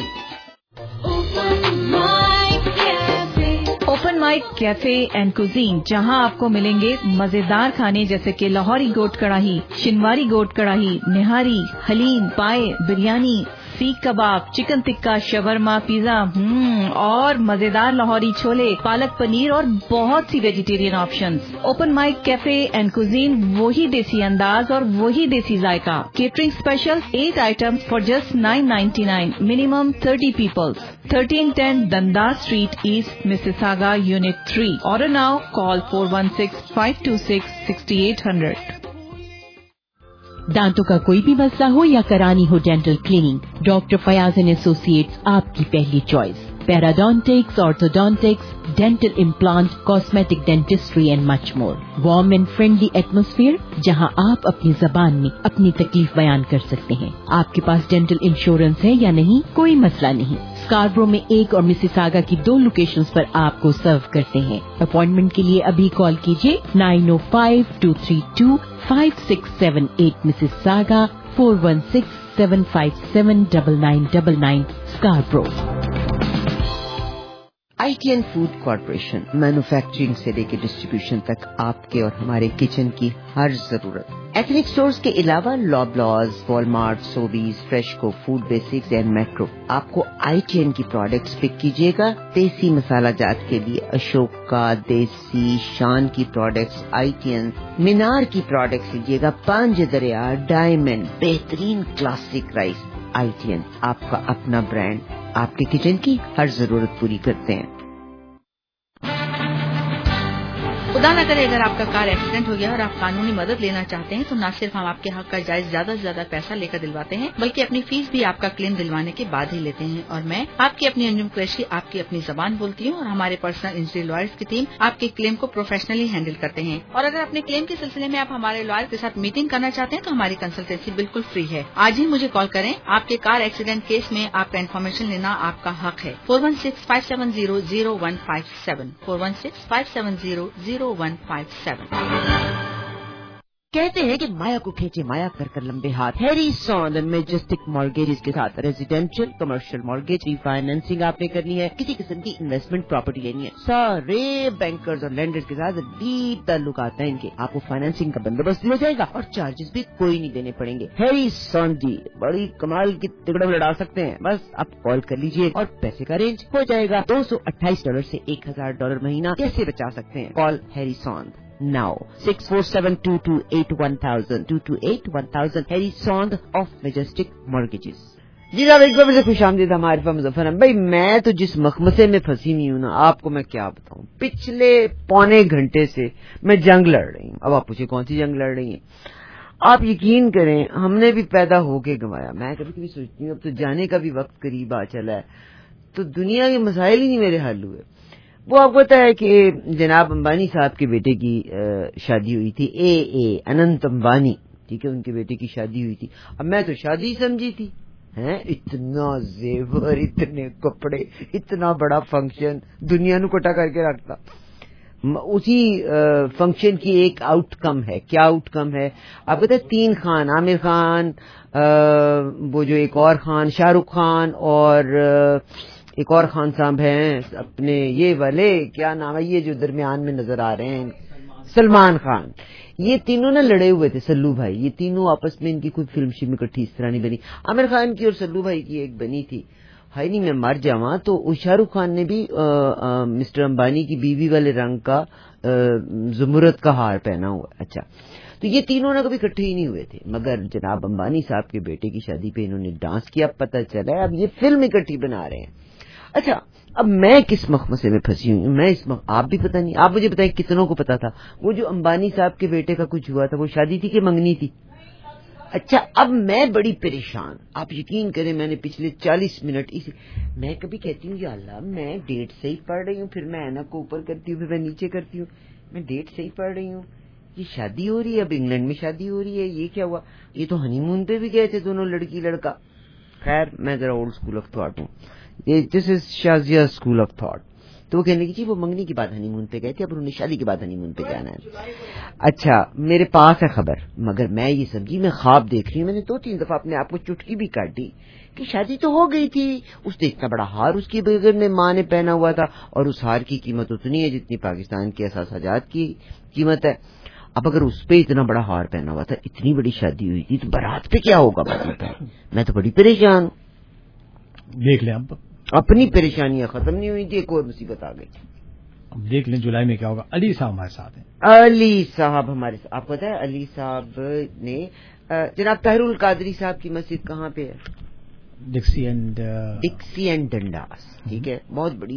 Open mic cafe and cuisine, जहां आपको मिलेंगे मजेदार खाने जैसे कि लाहौरी गोट कढ़ाई, शिनवारी गोट कढ़ाई, निहारी, haleem, paya, biryani, seekh kebab, chicken tikka, shawarma, pizza और मजेदार लाहौरी छोले, पालक पनीर और बहुत सी vegetarian options. Open mic cafe and cuisine, वही देसी अंदाज और वही देसी जायका। Catering special 8 items for just $9.99, minimum 30 peoples. 1310 Dundas Street East, Mississauga, Unit 3. Order now. Call 416-526-6800. दांतों का कोई भी मसला हो या करानी हो dental cleaning, doctor Fayaz and associates आपकी पहली choice. Periodontics, orthodontics, dental implant, cosmetic dentistry and much more. Warm and friendly atmosphere जहां आप अपनी जबान में अपनी तकलीफ बयान कर सकते हैं। आपके पास डेंटल इंश्योरेंस है या नहीं, कोई मसला नहीं। स्कारब्रो में 1 और मिसिसागा की 2 लोकेशंस पर आपको सर्व करते हैं। अपॉइंटमेंट के लिए अभी कॉल कीजिए 905-232-5678 Mississauga, 416-757-9999 Scarborough. ITN food corporation manufacturing से लेकर डिस्ट्रीब्यूशन तक आपके और हमारे किचन की हर जरूरत। एथनिक स्टोर्स के अलावा Loblaws, Walmart, Sobeys, FreshCo, Food Basics and Macro. आपको ITN की प्रोडक्ट्स पिक कीजिएगा। देसी मसाला जात के लिए अशोका, देसी, शान की प्रोडक्ट्स ITN, मीनार की प्रोडक्ट्स लीजिएगा। पांच दरिया, डायमंड, बेहतरीन क्लासिक राइस। ITN आपका अपना ब्रांड, आपके किचन की हर जरूरत पूरी करते हैं। खुदा न करे अगर आपका कार एक्सीडेंट हो गया और आप कानूनी मदद लेना चाहते हैं तो न सिर्फ हम आपके हक का जायज ज्यादा से ज्यादा पैसा लेकर दिलवाते हैं, बल्कि अपनी फीस भी आपका क्लेम दिलवाने के बाद ही लेते हैं। और मैं आपकी अपनी अंजुम कुरैशी आपकी अपनी जबान बोलती हूँ और हमारे पर्सनल इंजरी लॉयर्स की टीम आपके क्लेम को प्रोफेशनली हैंडल करते हैं। और अगर अपने क्लेम के सिलसिले में आप हमारे लॉयर के साथ मीटिंग करना चाहते हैं तो हमारी कंसल्टेंसी बिल्कुल फ्री है। आज ही मुझे कॉल करें। आपके कार एक्सीडेंट केस में आपका इन्फॉर्मेशन लेना आपका हक है। 416-570-0157 416-570-0157। कहते हैं कि माया को खींचे माया कर लंबे हाथ। हैरी सॉन्ड मेजेस्टिक मॉर्गेजेस के साथ रेजिडेंशियल कमर्शियल मॉर्गेज रीफाइनेंसिंग आपने करनी है, किसी किस्म की इन्वेस्टमेंट प्रॉपर्टी लेनी है, सारे बैंकर्स और लेंडर्स के साथ डीप ताल्लुकात हैं इनके। आपको फाइनेंसिंग का बंदोबस्त दिया जाएगा और चार्जेस भी कोई नहीं देने पड़ेंगे। हैरी सॉन्ड जी बड़ी कमाल की तिगड़म लड़ा सकते हैं। बस आप कॉल कर लीजिए और पैसे का अरेंज हो जाएगा। $228 से $1000 महीना कैसे बचा सकते हैं? Call Harry Sond now 647-228-1000 Harry Sond of Majestic mortgages. जी साहब एक बार मुझे खुशामदीद हमारे पास मुजफ्फर भाई। मैं तो जिस मखमसे में फंसी हुई हूँ ना, आपको मैं क्या बताऊँ। पिछले पौने घंटे से मैं जंग लड़ रही हूँ। अब आप पूछे कौन सी जंग लड़ रही है? आप यकीन करें हमने भी पैदा होके गंवाया। मैं कभी कभी सोचती हूँ अब तो जाने का भी वक्त करीब आ चला है तो दुनिया के मसाइल ही नहीं मेरे हल हुए। वो आपको पता है कि जनाब अंबानी साहब के बेटे की शादी हुई थी, अनंत अंबानी, ठीक है, उनके बेटे की शादी हुई थी। अब मैं तो शादी समझी थी, हैं, इतना जेवर, इतने कपड़े, इतना बड़ा फंक्शन, दुनिया नु कटा करके रखता। उसी फंक्शन की एक आउटकम है। क्या आउटकम है? आप कहते हैं 3 खान, आमिर खान, वो जो एक और खान शाहरुख खान और एक और खान साहब हैं अपने ये वाले, क्या नाम है ये जो दरमियान में नजर आ रहे हैं, सलमान खान। ये तीनों ना लड़े हुए थे, सल्लू भाई। ये तीनों आपस में इनकी कोई फिल्म शिल्म इकट्ठी इस तरह नहीं बनी। आमिर खान की और सल्लू भाई की एक बनी थी, हाय नहीं मैं मर जावा। तो शाहरुख खान ने भी मिस्टर अंबानी की बीवी वाले रंग का ज़मुरद का हार पहना हुआ। अच्छा, तो ये तीनों ना कभी इकट्ठे ही नहीं हुए थे, मगर जनाब अंबानी साहब के बेटे की शादी पे इन्होंने डांस किया, पता चला अब ये फिल्म इकट्ठी बना रहे हैं। अच्छा, अब मैं किस मखमसे में फंसी हुई हूँ? आप भी पता नहीं, आप मुझे बताएं कितनों को पता था वो जो अंबानी साहब के बेटे का कुछ हुआ था, वो शादी थी कि मंगनी थी? اچھا اب میں بڑی پریشان, آپ یقین کریں میں نے پچھلے 40 منٹ میں کبھی کہتی ہوں یا اللہ میں ڈیٹ صحیح پڑھ رہی ہوں, پھر میں اینا کو اوپر کرتی ہوں, پھر میں نیچے کرتی ہوں, میں ڈیٹ صحیح پڑھ رہی ہوں, یہ شادی ہو رہی ہے, اب انگلینڈ میں شادی ہو رہی ہے, یہ کیا ہوا؟ یہ تو ہنی مون پہ بھی گئے تھے دونوں لڑکی لڑکا. خیر میں ذرا اولڈ اسکول آف تھاٹ ہوں, this is Shazia school of thought. تو وہ کہنے لگی جی وہ منگنی کے بعد ہنی مون پہ گئے تھے, اب انہوں نے شادی کے بعد ہنی مون پہ جانا ہے. اچھا میرے پاس ہے خبر, مگر میں یہ سمجھی میں خواب دیکھ رہی ہوں. میں نے 2-3 دفعہ اپنے آپ کو چٹکی بھی کاٹی کہ شادی تو ہو گئی تھی, اس نے اتنا بڑا ہار اس کی بغیر میں ماں نے پہنا ہوا تھا, اور اس ہار کی قیمت اتنی ہے جتنی پاکستان کے اثاثہ جات کی قیمت ہے. اب اگر اس پہ اتنا بڑا ہار پہنا ہوا تھا, اتنی بڑی شادی ہوئی تھی, تو بارات پہ کیا ہوگا بات ہے؟ میں تو بڑی پریشان ہوں. دیکھ لیں اب اپنی پریشانیاں ختم نہیں ہوئی تھی, ایک اور مصیبت آ گئی. اب دیکھ لیں جولائی میں کیا ہوگا. علی صاحب ہمارے ساتھ ہیں. علی صاحب ہمارے ساتھ, آپ کو پتا ہے علی صاحب نے جناب طاہر القادری صاحب کی مسجد کہاں پہ ہے؟ ڈکسی اینڈ ڈنڈاس, ٹھیک ہے, بہت بڑی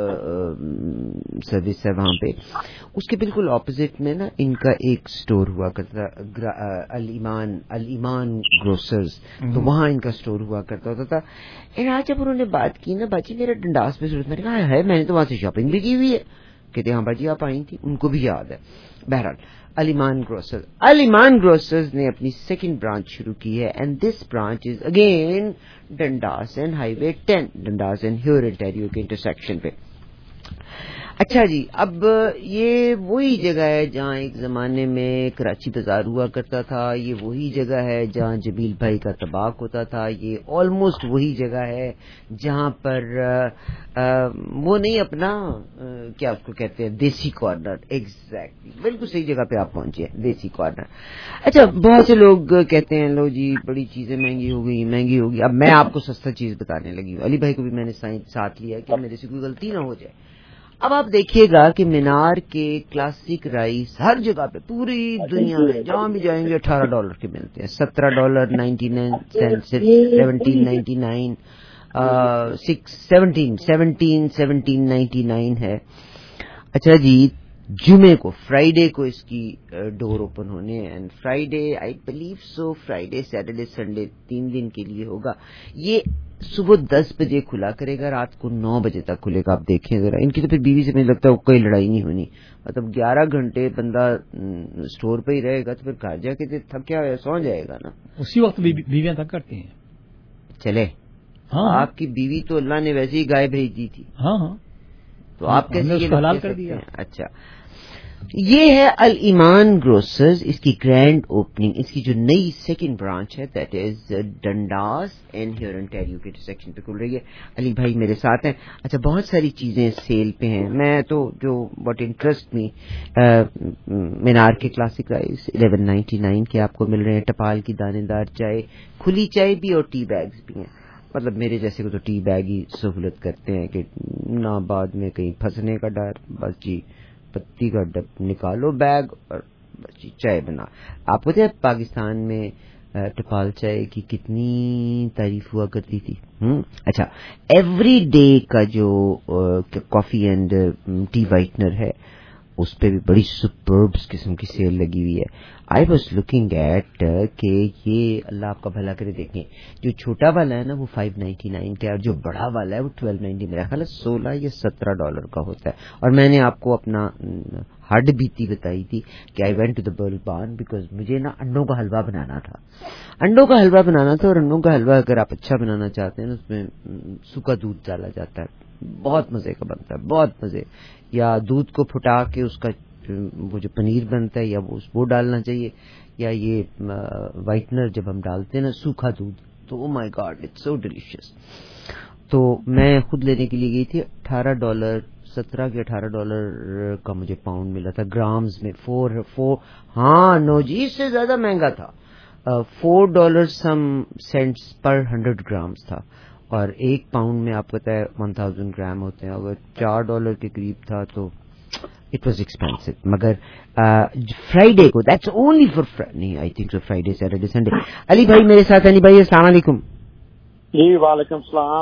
سروس ہے وہاں پہ. اس کے بالکل اپوزٹ میں نا ان کا ایک سٹور ہوا کرتا تھا, الایمان گروسرز, تو وہاں ان کا سٹور ہوا کرتا ہوتا تھا. آج جب انہوں نے بات کی نا, باجی میرا ڈنڈاس میں ضرورت, میں نے کہا ہے میں نے تو وہاں سے شاپنگ بھی کی ہوئی ہے. کہتے ہاں باجی آپ آئی تھی, ان کو بھی یاد ہے. بہرحال الایمان گروسرز نے اپنی سیکنڈ برانچ شروع کی ہے, and this branch is again Dundas and highway 10, Dundas and Hurontario کے انٹرسیکشن پہ. اچھا جی, اب یہ وہی جگہ ہے جہاں ایک زمانے میں کراچی بازار ہوا کرتا تھا, یہ وہی جگہ ہے جہاں جمیل بھائی کا طباق ہوتا تھا, یہ آلموسٹ وہی جگہ ہے جہاں پر وہ نہیں اپنا کیا اس کو کہتے ہیں دیسی کارنر, ایگزیکٹلی بالکل صحیح جگہ پہ آپ پہنچے ہیں, دیسی کارنر. اچھا بہت سے لوگ کہتے ہیں لو جی بڑی چیزیں مہنگی ہوگی. اب میں آپ کو سستا چیز بتانے لگی ہوں. علی بھائی کو بھی میں نے ساتھ لیا کہ میرے سے کوئی غلطی نہ ہو جائے. اب آپ دیکھیے گا کہ مینار کے کلاسک رائس ہر جگہ پہ پوری دنیا میں جہاں بھی جائیں گے $18 کے ملتے ہیں, $17.99 $17.99 $17.99 ہے. اچھا جی, جمعے کو فرائیڈے کو اس کی ڈور اوپن ہونے ہیں, and Friday I believe so, Friday Saturday Sunday 3 دن کے لیے ہوگا. یہ صبح 10 بجے کھلا کرے گا, رات کو 9 بجے تک کھلے گا. آپ دیکھیں ذرا, ان کی تو پھر بیوی سے مجھے لگتا ہے کوئی لڑائی نہیں ہونی. مطلب 11 گھنٹے بندہ اسٹور پہ ہی رہے گا تو پھر گھر جا کے تھکیا ہوا سو جائے گا نا. اسی وقت بیویاں تک کرتی ہیں. چلے ہاں, آپ کی بیوی تو اللہ نے ویسے ہی گائے بھیج دی تھی. ہاں, تو آپ کیسے حلال کر دیا. اچھا, یہ ہے الایمان گروسرز, اس کی گرینڈ اوپننگ, اس کی جو نئی سیکنڈ برانچ ہے that is Dundas and Hurontario کے انٹرسیکشن پہ کھل رہی ہے. علی بھائی میرے ساتھ ہیں. اچھا بہت ساری چیزیں سیل پہ ہیں. میں تو جو واٹ انٹرسٹ می, مینار کے کلاسک رائس $11.99 کے آپ کو مل رہے ہیں. ٹپال کی دانے دار چائے, کھلی چائے بھی اور ٹی بیگز بھی ہیں. مطلب میرے جیسے کو تو ٹی بیگ ہی سہولت کرتے ہیں کہ نہ بعد میں کہیں پھنسنے کا ڈر, بس جی پتی کا ڈب نکالو بیگ اور بس چائے بنا. آپ کو پاکستان میں ٹپال چائے کی کتنی تعریف ہوا کرتی تھی. اچھا, ایوری ڈے کا جو کافی اینڈ ٹی وائٹنر ہے اس پہ بھی بڑی سپربس قسم کی سیل لگی ہوئی ہے. آئی واز لوکنگ ایٹ کہ یہ اللہ آپ کا بھلا کرے, دیکھیں جو چھوٹا والا ہے نا وہ $5.99 کا, اور جو بڑا والا ہے وہ $12.99, میرا خیال ہے $16 یا $17 کا ہوتا ہے. اور میں نے آپ کو اپنا ہڈ بیتی بتائی تھی کہ آئی وینٹ ٹو دا برل بان بیکاز مجھے نا انڈوں کا حلوہ بنانا تھا. اور انڈوں کا حلوہ اگر آپ اچھا بنانا چاہتے ہیں اس میں سوکھا دودھ ڈالا جاتا ہے, بہت مزے کا بنتا ہے, بہت مزے. یا دودھ کو پھٹا کے اس کا وہ جو پنیر بنتا ہے یا وہ ڈالنا چاہیے, یا یہ وائٹنر جب ہم ڈالتے ہیں نا سوکھا دودھ, تو my God it's so delicious. تو میں خود لینے کے لیے گئی تھی. $17 کے $18 کا مجھے پاؤنڈ ملا تھا گرامز میں. 4 ہاں نو جی, اس سے زیادہ مہنگا تھا. $4 سم سینٹس پر 100 گرامز تھا, اور 1 پاؤنڈ میں آپ کو پتا ہے 1000 گرام ہوتے ہیں. اگر $4 کے قریب تھا تو اٹ واز ایکسپینسو. مگر فرائیڈے کو دیٹس اونلی فار نہیں, I think so Friday Saturday Sunday. Ali بھائی میرے ساتھ. علی بھائی السلام علیکم. جی وعلیکم السلام.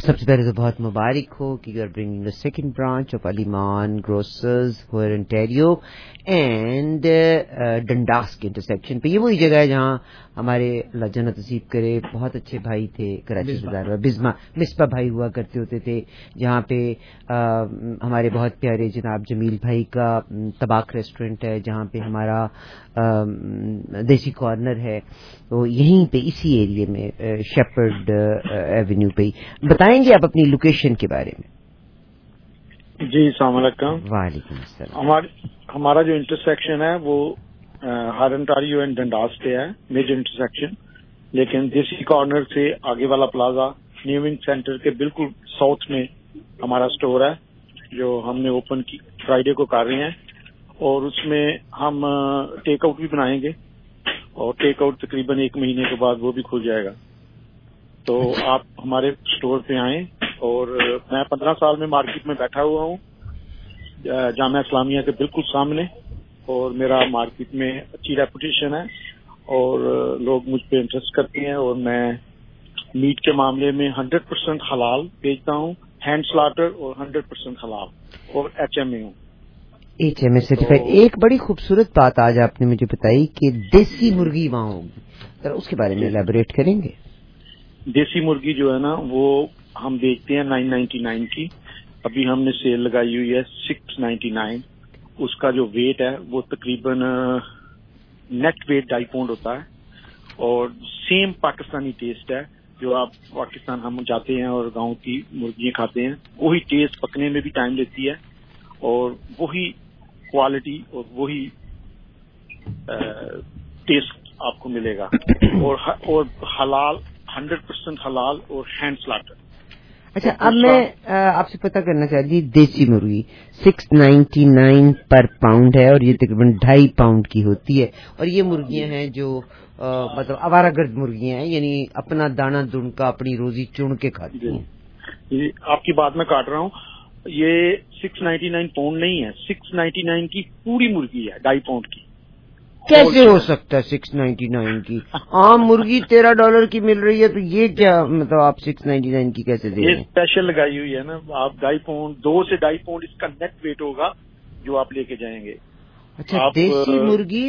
سب سے پہلے تو بہت مبارک ہو کہ you are bringing the second branch of Aliman grocers Hurontario and Dundas کے انٹرسیکشن پہ. یہ وہی جگہ ہے جہاں ہمارے اللہ جنت نصیب کرے بہت اچھے بھائی تھے کراچی بازار میں مصباح بھائی ہوا کرتے ہوتے تھے, جہاں پہ ہمارے بہت پیارے جناب جمیل بھائی کا طباخ ریسٹورینٹ ہے, جہاں پہ ہمارا دیسی کارنر ہے, تو یہیں پہ اسی ایریے میں شیپرڈ ایونیو پہ. بتائیں گے آپ اپنی لوکیشن کے بارے میں؟ جی السلام علیکم. وعلیکم السلام. ہمارا جو انٹرسیکشن ہے وہ ہر انٹاریو اینڈ ڈنڈاس پہ ہے, میجر انٹرسیکشن, لیکن دیسی کارنر سے آگے والا پلازا نیوونگ سینٹر کے بالکل ساؤتھ میں ہمارا اسٹور ہے جو ہم نے اوپن کی فرائیڈے کو کر رہے ہیں, اور اس میں ہم ٹیک آؤٹ بھی بنائیں گے, اور ٹیک آؤٹ تقریباً 1 مہینے کے بعد وہ بھی کھل جائے گا. تو آپ ہمارے اسٹور پہ آئیں, اور میں 15 سال میں مارکیٹ میں بیٹھا ہوا ہوں جامعہ اسلامیہ کے بالکل سامنے, اور میرا مارکیٹ میں اچھی ریپوٹیشن ہے, اور لوگ مجھ پہ انٹرسٹ کرتے ہیں, اور میں میٹ کے معاملے میں 100% حلال بیچتا ہوں, ہینڈ سلاٹر, اور 100% حلال, اور HMA ہوں. HMA certified. ایک بڑی خوبصورت بات آج آپ نے مجھے بتائی کہ دیسی مرغی وہاں ہوگی, ذرا اس کے بارے میں ایلیبوریٹ کریں گے؟ دیسی مرغی جو ہے نا وہ ہم بیچتے ہیں 999 کی, ابھی ہم نے سیل لگائی ہوئی ہے 699. اس کا جو ویٹ ہے وہ تقریباً نیٹ ویٹ 2.5 پاؤنڈ ہوتا ہے, اور سیم پاکستانی ٹیسٹ ہے. جو آپ پاکستان ہم جاتے ہیں اور گاؤں کی مرغیاں کھاتے ہیں, وہی ٹیسٹ پکنے میں بھی ٹائم لیتی ہے, اور وہی کوالٹی اور وہی ٹیسٹ آپ کو ملے گا, اور حلال 100% حلال اور ہینڈ سلاٹر. اچھا, اب میں آپ سے پتہ کرنا چاہتی ہوں, دیسی مرغی 699 پر پاؤنڈ ہے, اور یہ تقریباً 2.5 پاؤنڈ کی ہوتی ہے, اور یہ مرغیاں ہیں جو مطلب آوارہ گرد مرغیاں ہیں, یعنی اپنا دانہ دن کا اپنی روزی چن کے کھاتی ہیں. جی آپ کی بات میں کاٹ رہا ہوں, یہ 699 پاؤنڈ نہیں ہے, 699 کی پوری مرغی ہے, 2.5 پاؤنڈ کی. کیسے ہو سکتا ہے 699 کی؟ عام مرغی $13 کی مل رہی ہے, تو یہ کیا مطلب آپ 699 کی کیسے دے رہے ہیں؟ یہ اسپیشل لگائی ہوئی ہے نا, آپ 2.5 پاؤنڈ 2 سے 2.5 پاؤنڈ اس کا نیٹ ویٹ ہوگا جو آپ لے کے جائیں گے. اچھا, دیسی مرغی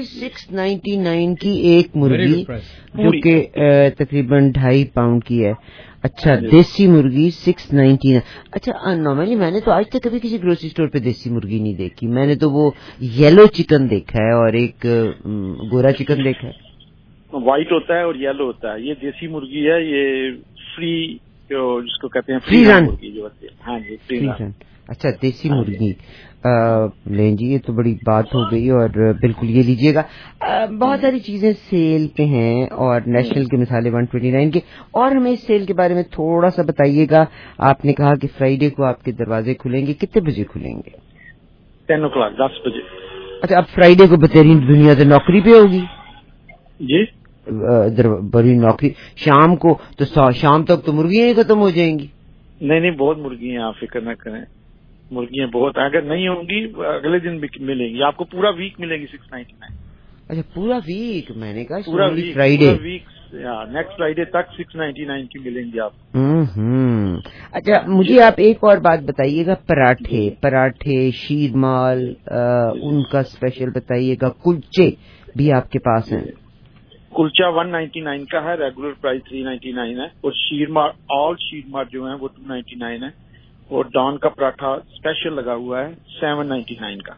699 کی ایک مرغی جو کہ تقریباً 2.5 پاؤنڈ کی ہے. اچھا, دیسی مرغی 699. اچھا, نارملی میں نے تو آج تک کبھی کسی گروسری اسٹور پہ دیسی مرغی نہیں دیکھی. میں نے تو وہ یلو چکن دیکھا ہے اور ایک گورا چکن دیکھا ہے. وائٹ ہوتا ہے اور یلو ہوتا ہے. یہ دیسی مرغی ہے, یہ فری جس کو کہتے ہیں فری رن مرغی جو ہوتی ہے. ہاں جی, فری رن. اچھا, دیسی مرغی لیں جی, یہ تو بڑی بات ہو گئی, اور بالکل یہ لیجیے گا. بہت ساری چیزیں سیل پہ ہیں, اور نیشنل کے مثالیں 129 کے, اور ہمیں اس سیل کے بارے میں تھوڑا سا بتائیے گا. آپ نے کہا کہ فرائیڈے کو آپ کے دروازے کھلیں گے, کتنے بجے کھلیں گے؟ 10 o'clock, 10 بجے. اچھا, اب فرائیڈے کو بہترین دنیا سے نوکری پہ ہوگی جی, بڑی نوکری. شام کو تو شام تک تو مرغیاں ہی ختم ہو جائیں گی. نہیں, بہت مرغیاں, آپ فکر نہ کریں, مرغیاں بہت. اگر نہیں ہوں گی اگلے دن بھی ملیں گی آپ کو, پورا ویک ملے گی 699. اچھا, پورا ویک؟ میں نے کہا پورا فرائیڈے, نیکسٹ فرائیڈے تک 699 کی ملیں گی آپ. اچھا, مجھے آپ ایک اور بات بتائیے گا, پراٹھے شیرمال ان کا اسپیشل بتائیے گا. کلچے بھی آپ کے پاس ہیں؟ کلچا 199 کا ہے, ریگولر پرائز 399 ہے, اور شیرمال آل شیرمال جو ہیں وہ 299 ہے, اور ڈان کا پراٹھا اسپیشل لگا ہوا ہے 799 کا.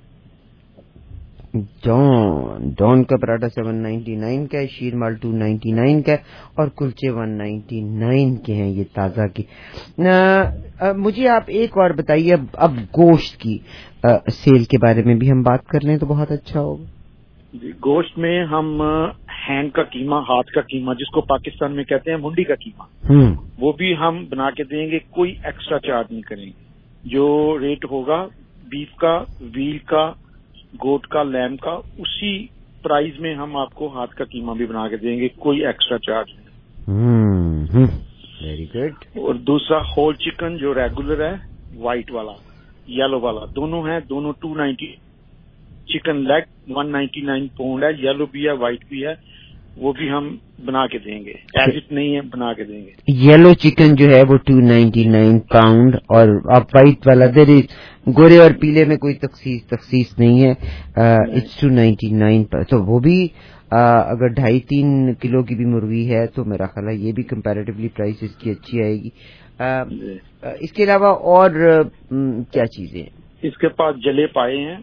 ڈان کا پراٹھا 799 کا ہے, شیرمال 299 کا ہے, اور کلچے 199 کے ہیں, یہ تازہ کی. مجھے آپ ایک اور بتائیے, اب گوشت کی سیل کے بارے میں بھی ہم بات کر لیں تو بہت اچھا ہوگا. گوشت میں ہم ہینڈ کا قیمہ, ہاتھ کا قیمہ, جس کو پاکستان میں کہتے ہیں منڈی کا قیمہ, وہ بھی ہم بنا کے دیں گے, کوئی ایکسٹرا چارج نہیں کریں گے. جو ریٹ ہوگا بیف کا, ویل کا, گوٹ کا, لیم کا, اسی پرائز میں ہم آپ کو ہاتھ کا قیمہ بھی بنا کے دیں گے, کوئی ایکسٹرا چارج نہیں. Very good. اور دوسرا ہول چکن جو ریگولر ہے, وائٹ والا, یلو والا, دونوں ہیں, دونوں 290. چکن لیگ 199 پاؤنڈ ہے, یلو بھی ہے, وائٹ بھی ہے. وہ بھی ہم بنا کے دیں گے. ایز اٹ نہیں ہے, بنا کے دیں گے. یلو چکن جو ہے وہ 299 پاؤنڈ, اور آپ وائٹ والا دیر گورے اور پیلے میں کوئی تخصیص نہیں ہے, اٹس 299. تو وہ بھی اگر 2.5-3 کلو کی بھی مرغی ہے تو میرا خیال ہے یہ بھی کمپیریٹیولی پرائس اس کی اچھی آئے گی. اس کے علاوہ اور کیا چیزیں ہیں؟ اس کے پاس جلے پائے ہیں,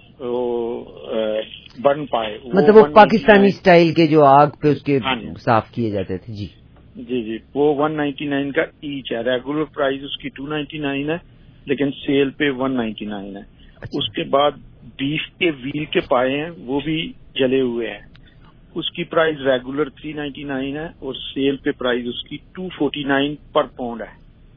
برن پائے, مطلب وہ پاکستانی سٹائل کے جو آگ پہ اس کے صاف کیے جاتے تھے. جی جی وہ 199 کا ایچ ہے. ریگولر پرائز اس کی 299 ہے, لیکن سیل پہ 199 ہے. اس کے بعد بیف کے ویل کے پائے ہیں, وہ بھی جلے ہوئے ہیں. اس کی پرائز ریگولر 399 ہے, اور سیل پہ پرائز اس کی 249 پر پاؤنڈ ہے.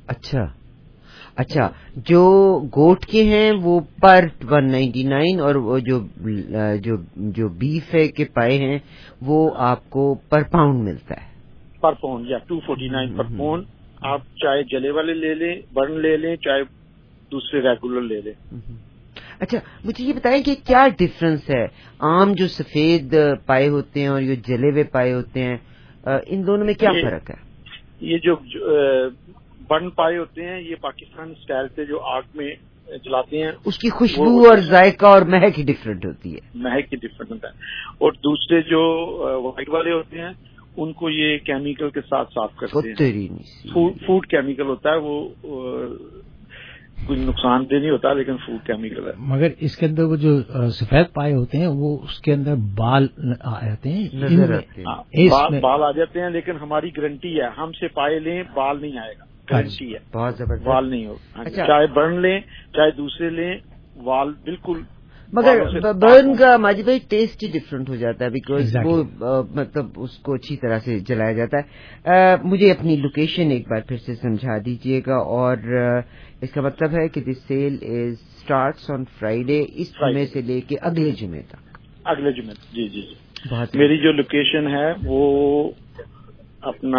اچھا, جو گوٹ کے ہیں وہ پر 199, اور وہ جو بیف ہے کے پائے ہیں وہ آپ کو پر پاؤنڈ ملتا ہے. پر پاؤنڈ یا 249 پر پاؤنڈ. آپ چاہے جلے والے لے لیں, برن لے لیں, چاہے دوسرے ریگولر لے لیں. اچھا, مجھے یہ بتائیں کہ کیا ڈفرنس ہے عام جو سفید پائے ہوتے ہیں اور یہ جلے ہوئے پائے ہوتے ہیں, ان دونوں میں کیا فرق ہے؟ یہ جو برن پائے ہوتے ہیں یہ پاکستان اسٹائل سے جو آگ میں جلاتے ہیں, اس کی خوشبو اور ذائقہ اور مہک ہی ڈفرینٹ ہوتی ہے. مہک ہی ڈفرینٹ ہوتا ہے. اور دوسرے جو وائٹ والے ہوتے ہیں ان کو یہ کیمیکل کے ساتھ صاف کرتے ہیں. فوڈ کیمیکل ہوتا ہے, وہ کوئی نقصان دہ نہیں ہوتا, لیکن فوڈ کیمیکل ہے. مگر اس کے اندر وہ جو سفید پائے ہوتے ہیں وہ اس کے اندر بال آتے ہیں, بال آ جاتے ہیں, لیکن ہماری گارنٹی ہے ہم سے پائے لیں بال نہیں آئے گا. گارنٹی ہے, بہت زبردست, وال نہیں ہوگا. چاہے برن لیں چاہے دوسرے لیں, وال بالکل. مگر برن کا ماجد بھائی ٹیسٹ ہی ڈفرنٹ ہو جاتا ہے, بیکاز وہ مطلب اس کو اچھی طرح سے جلایا جاتا ہے. مجھے اپنی لوکیشن ایک بار پھر سے سمجھا دیجیے گا, اور اس کا مطلب ہے کہ this sale starts on Friday, اس جمعے سے لے کے اگلے جمعے تک. اگلے جمعے, جی. میری جو لوکیشن ہے وہ اپنا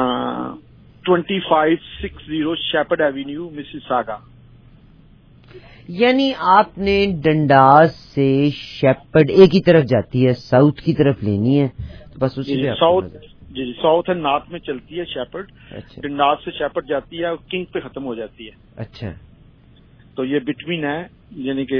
2560 شیپرڈ ایوینیو, مسیساگا. یعنی آپ نے ڈنڈاس سے شیپرڈ ایک ہی طرف جاتی ہے, ساؤتھ کی طرف لینی ہے, تو بس اسی پہ ساؤتھ اینڈ نارتھ میں چلتی ہے شیپرڈ. ڈنڈاس سے شیپرڈ جاتی ہے اور کنگ پہ ختم ہو جاتی ہے. اچھا, تو یہ بٹوین ہے, یعنی کہ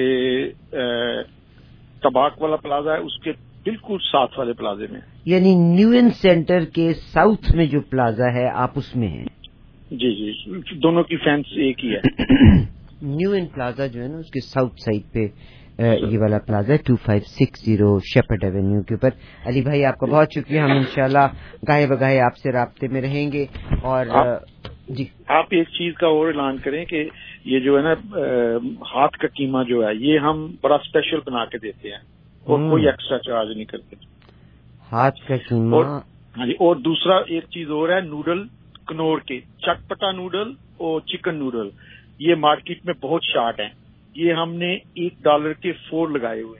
تباک والا پلازا ہے اس کے بالکل ساتھ والے پلازے میں. یعنی نیوین سینٹر کے ساؤتھ میں جو پلازا ہے آپ اس میں ہیں؟ جی, دونوں کی فینس ایک ہی ہے. نیوین پلازا جو ہے نا اس کے ساؤتھ سائڈ پہ یہ والا پلازا ہے 2560 شیپرڈ ایوینیو کے اوپر. علی بھائی آپ کا بہت شکریہ, ہم انشاءاللہ گاہے بگاہے آپ سے رابطے میں رہیں گے. اور جی آپ ایک چیز کا اور اعلان کریں کہ یہ جو ہے نا ہاتھ کا قیمہ جو ہے یہ ہم بڑا اسپیشل بنا کے دیتے ہیں, اور کوئی ایکسٹرا چارج نہیں کرتے. ہاتھ کا قیمہ. ہاں جی, اور دوسرا ایک چیز اور ہے, نوڈل کنور کے, چٹپٹا نوڈل اور چکن نوڈل, یہ مارکیٹ میں بہت شارٹ ہیں. یہ ہم نے $1 کے 4 لگائے ہوئے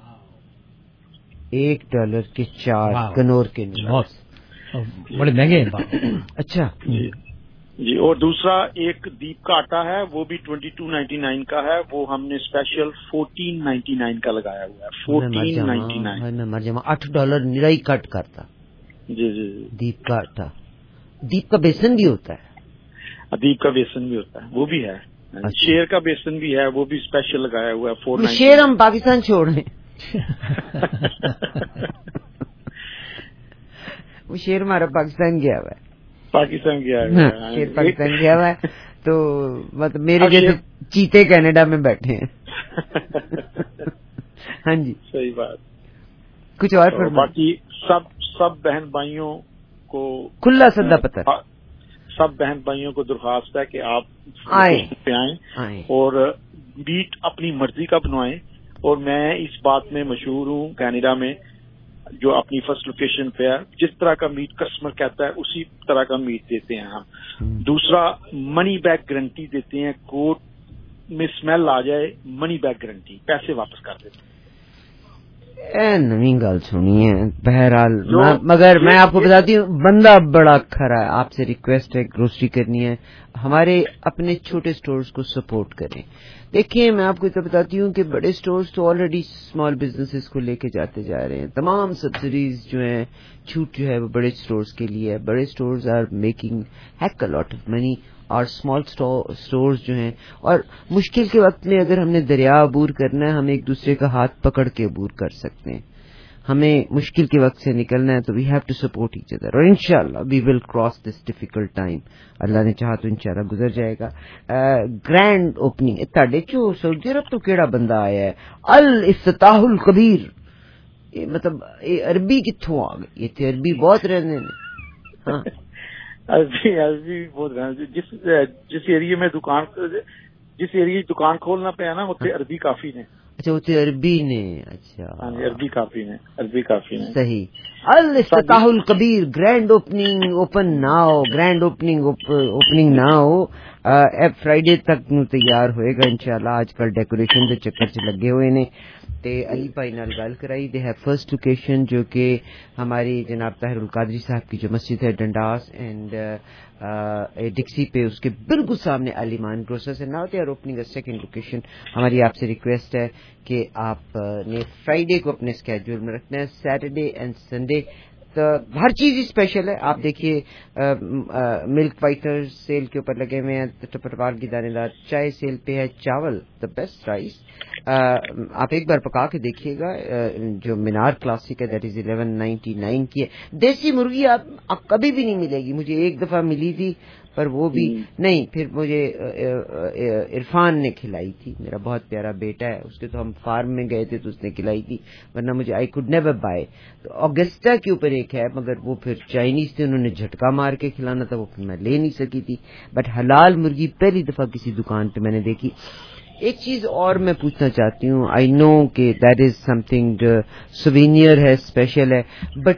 ہیں. $1 کے 4 کنور کے بڑے مہنگے ہیں. اچھا جی. اور دوسرا ایک دیپ کا آٹا ہے, وہ بھی 2299 کا ہے, وہ ہم نے اسپیشل 1499 کا لگایا ہوا ہے. 1499 $8 نرائی کٹ کرتا. جی. دیپ کا آٹا. دیپ کا بیسن بھی ہوتا ہے. دیپ کا بیسن بھی ہوتا ہے, وہ بھی ہے. شیر کا بیسن بھی ہے, وہ بھی اسپیشل لگایا ہوا ہے 499. شیر ہم پاکستان چھوڑ رہے ہیں. وہ شیر ہمارا پاکستان گیا ہوا ہے. شیر پاکستان گیا ہوا ہے, تو مطلب میرے جیسے چیتے کینیڈا میں بیٹھے ہیں. ہاں جی, صحیح بات. کچھ اور باقی سب بہن بھائیوں کو کھلا سدا پتہ, سب بہن بھائیوں کو درخواست ہے کہ آپ آئیں اور میٹ اپنی مرضی کا بنوائیں. اور میں اس بات میں مشہور ہوں کینیڈا میں, جو اپنی فرسٹ لوکیشن پہ ہے, جس طرح کا میٹ کسٹمر کہتا ہے اسی طرح کا میٹ دیتے ہیں ہم. دوسرا منی بیک گارنٹی دیتے ہیں, کوٹ میں اسمیل آ جائے منی بیک گارنٹی, پیسے واپس کر دیتے ہیں. نمی گال سنی ہے. بہرحال مگر میں آپ کو بتاتی ہوں بندہ بڑا کھرا ہے. آپ سے ریکویسٹ ہے گروسری کرنی ہے ہمارے اپنے چھوٹے سٹورز کو سپورٹ کریں. دیکھیں میں آپ کو اتنا بتاتی ہوں کہ بڑے سٹورز تو آلریڈی اسمال بزنسز کو لے کے جاتے جا رہے ہیں. تمام سبسڈیز جو ہیں چھوٹ جو ہے وہ بڑے سٹورز کے لیے ہے. بڑے stores are making heck a lot of money اور اسمال سٹورز جو ہیں. اور مشکل کے وقت میں اگر ہم نے دریا عبور کرنا ہے ہم ایک دوسرے کا ہاتھ پکڑ کے عبور کر سکتے ہیں. ہمیں مشکل کے وقت سے نکلنا ہے تو we have to support each other. اور انشاءاللہ we will cross this difficult time. اللہ نے چاہا تو انشاءاللہ گزر جائے گا. گرینڈ اوپننگ تاڈے چو سعودی عرب تو کیڑا بندہ آیا ہے الافتتاح الکبیر. مطلب عربی کتوں آ گئی؟ یہ تو عربی بہت رہنے نے. ہاں عربی بہت جس ایریے میں دکان کھولنا پیا نا اتنے عربی کافی نے. اچھا اتنے عربی نے. اچھا عربی کافی نے. صحیح. الافتتاح الکبیر grand opening open now. Grand opening now. Friday تک نو تیار ہوئے گا انشاءاللہ. آج کل ڈیکوریشن دے چکر چ لگے ہوئے نے. تے علی بھائی نال گل کرائی. دے ہے فرسٹ لوکیشن جو کہ ہماری جناب طاہر القادری صاحب کی جو مسجد ہے ڈنڈاس اینڈ ڈکسی پہ اس کے بالکل سامنے علیمان گروسرز ہے. Now they are opening a second location. ہماری آپ سے ریکویسٹ ہے کہ آپ نے فرائیڈے کو اپنے اسکیڈول میں رکھنا ہے. سیٹرڈے اینڈ سنڈے تو ہر چیز اسپیشل ہے. آپ دیکھیے ملک وائٹر سیل کے اوپر لگے ہوئے ہیں. ٹپٹوال کی دانے دار چائے سیل پہ ہے. چاول دا بیسٹ رائس آپ ایک بار پکا کے دیکھیے گا. جو مینار کلاسک ہے دیٹ از 1199 کی ہے. دیسی مرغی آپ کبھی بھی نہیں ملے گی. مجھے ایک دفعہ ملی تھی پر وہ بھی نہیں. پھر مجھے عرفان نے کھلائی تھی. میرا بہت پیارا بیٹا ہے اس کے تو ہم فارم میں گئے تھے تو اس نے کھلائی تھی. ورنہ مجھے آئی کوڈ نیور بائی. تو آگسٹا کے اوپر ایک ہے مگر وہ پھر چائنیز تھے انہوں نے جھٹکا مار کے کھلانا تھا وہ پھر میں لے نہیں سکی تھی. بٹ حلال مرغی پہلی دفعہ کسی دکان پہ میں نے دیکھی. ایک چیز اور میں پوچھنا چاہتی ہوں. آئی نو کہ that is something souvenir ہے اسپیشل ہے.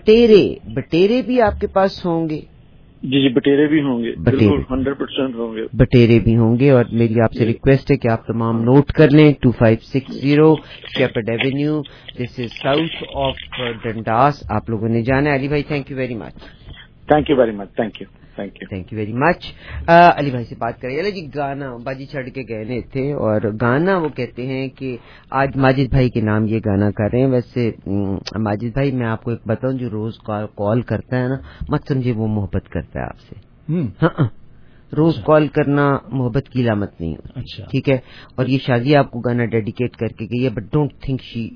بٹیرے بھی آپ کے پاس ہوں گے؟ جی بٹیرے بھی ہوں گے. بالکل 100% ہوں گے. بٹیرے بھی ہوں گے. اور میری آپ سے ریکویسٹ ہے کہ آپ تمام نوٹ کر لیں. 2560 Sheppard avenue. This is south of Dundas. آپ لوگوں نے جانا ہے. علی بھائی thank you very much. Thank you very much. Thank you very much. Ali بھائی سے بات کریں. علی جی گانا باجی چھڑ کے گئے تھے اور گانا وہ کہتے ہیں کہ آج ماجد بھائی کے نام یہ گانا کر رہے ہیں. ویسے ماجد بھائی میں آپ کو ایک بتاؤں جو روز کال کرتا ہے نا مت سمجھے وہ محبت کرتا ہے آپ سے. ہاں روز کال کرنا محبت کی علامت نہیں ہوتی. اچھا ٹھیک ہے. اور یہ شادی آپ کو گانا ڈیڈیکیٹ کر کے گئی ہے but don't think she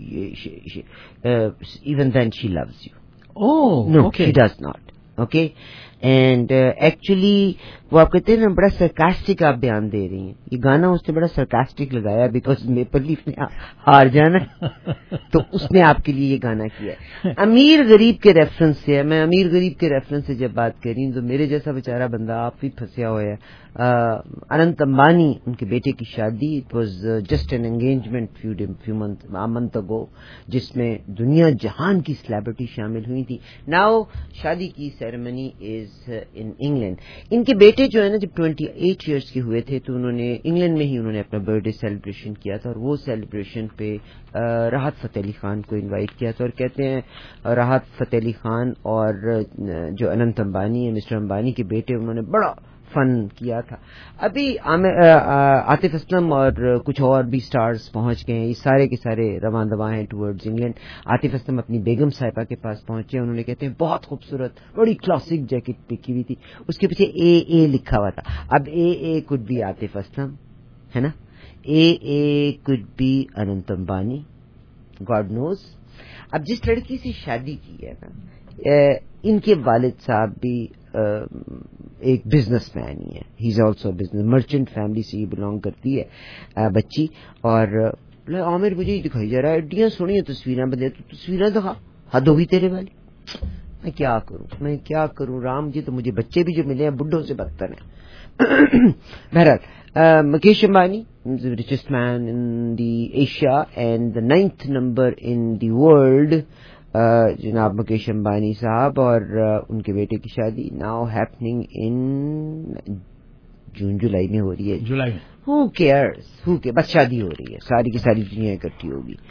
even then she loves you. No she does not. Okay. And actually وہ آپ کہتے ہیں نا بڑا سرکاسٹک آپ بیان دے رہی ہیں. یہ گانا اس نے بڑا سرکاسٹک لگایا بیکاز میپل لیف نے ہار جانا تو اس نے آپ کے لیے یہ گانا کیا ہے. امیر غریب کے ریفرنس سے ہے. میں امیر غریب کے ریفرنس سے جب بات کر رہی ہوں تو میرے جیسا بیچارہ بندہ آپ بھی پھنسیا ہوا ہے. اننت امبانی ان کے بیٹے کی شادی. It was just an engagement few month ago جس میں دنیا جہان کی سیلیبریٹی شامل ہوئی تھی. ناؤ شادی کی سیریمنی از ان انگلینڈ. ان کے بیٹے جو ہے نا جب 28 ایئرس کے ہوئے تھے تو انہوں نے انگلینڈ میں ہی انہوں نے اپنا برتھ ڈے سیلیبریشن کیا تھا. اور وہ سیلیبریشن پہ راحت فتح علی خان کو انوائٹ کیا تھا. اور کہتے ہیں راحت فتح علی خان اور جو اننت امبانی ہے مسٹر امبانی کے بیٹے انہوں نے بڑا فن کیا تھا. ابھی عاطف اسلم اور کچھ اور بھی سٹارز پہنچ گئے ہیں. یہ سارے کے سارے رواں دواں ہیں ٹورڈز انگلینڈ. عاطف اسلم اپنی بیگم صاحبہ کے پاس پہنچے. انہوں نے کہتے ہیں بہت خوبصورت بڑی کلاسک جیکٹ پکی ہوئی تھی. اس کے پیچھے اے لکھا ہوا تھا. اب a code be Atif Aslam ہے نا. A code be Anant Ambani God knows. اب جس لڑکی سے شادی کی ہے نا ان کے والد صاحب بھی ایک بزنس مین ہی ہے. He is also business merchant family سے ہی بلانگ کرتی ہے بچی. اور عامر مجھے ہی دکھائی جا رہا ہے ایڈیاں سونی تصویریں بدلے تو تصویریں دکھا. حد ہوگی تیرے والی. میں کیا کروں رام جی. تو مجھے بچے بھی جو ملے ہیں بڈھوں سے بدتر ہیں. بہرحال Mukesh Ambani richest man in the Asia and the 9th number in the world. جناب مکیش امبانی صاحب اور ان کے بیٹے کی شادی ناؤ ہیپننگ ان جولائی میں ہو رہی ہے. جولائی میں who cares بس شادی ہو رہی ہے. ساری کی ساری دنیا اکٹھی ہوگی.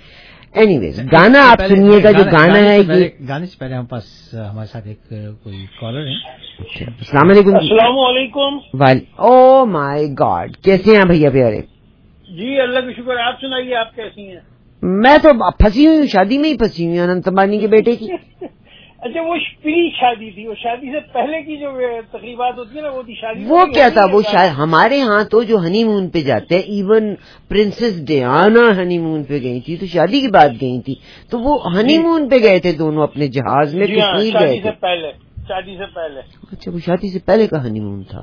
اینی ویز گانا آپ سنیے گا. جو گانا ہے یہ گانے سے پہلے ہمارے ساتھ ایک کوئی کالر ہے. السلام علیکم. السلام علیکم. او مائی گاڈ, کیسے ہیں بھیا پیارے؟ جی اللہ کا شکر. آپ سنائیے, آپ کیسی ہیں؟ میں تو پھنسی ہوئی ہوں, شادی میں ہی پھنسی ہوئی ہوں اننت امبانی کے بیٹے کی. اچھا وہ پری شادی تھی, وہ شادی سے پہلے کی جو تقریبات ہوتی ہے نا وہ تھی شادی. وہ کیا تھا, وہ ہمارے ہاں تو جو ہنی مون پہ جاتے ہیں, even princess Diana honeymoon پہ گئی تھی تو شادی کی بات گئی تھی, تو وہ ہنی مون پہ گئے تھے دونوں اپنے جہاز میں کشمیر گئے تھے. شادی سے پہلے. اچھا وہ شادی سے پہلے کا ہنی مون تھا.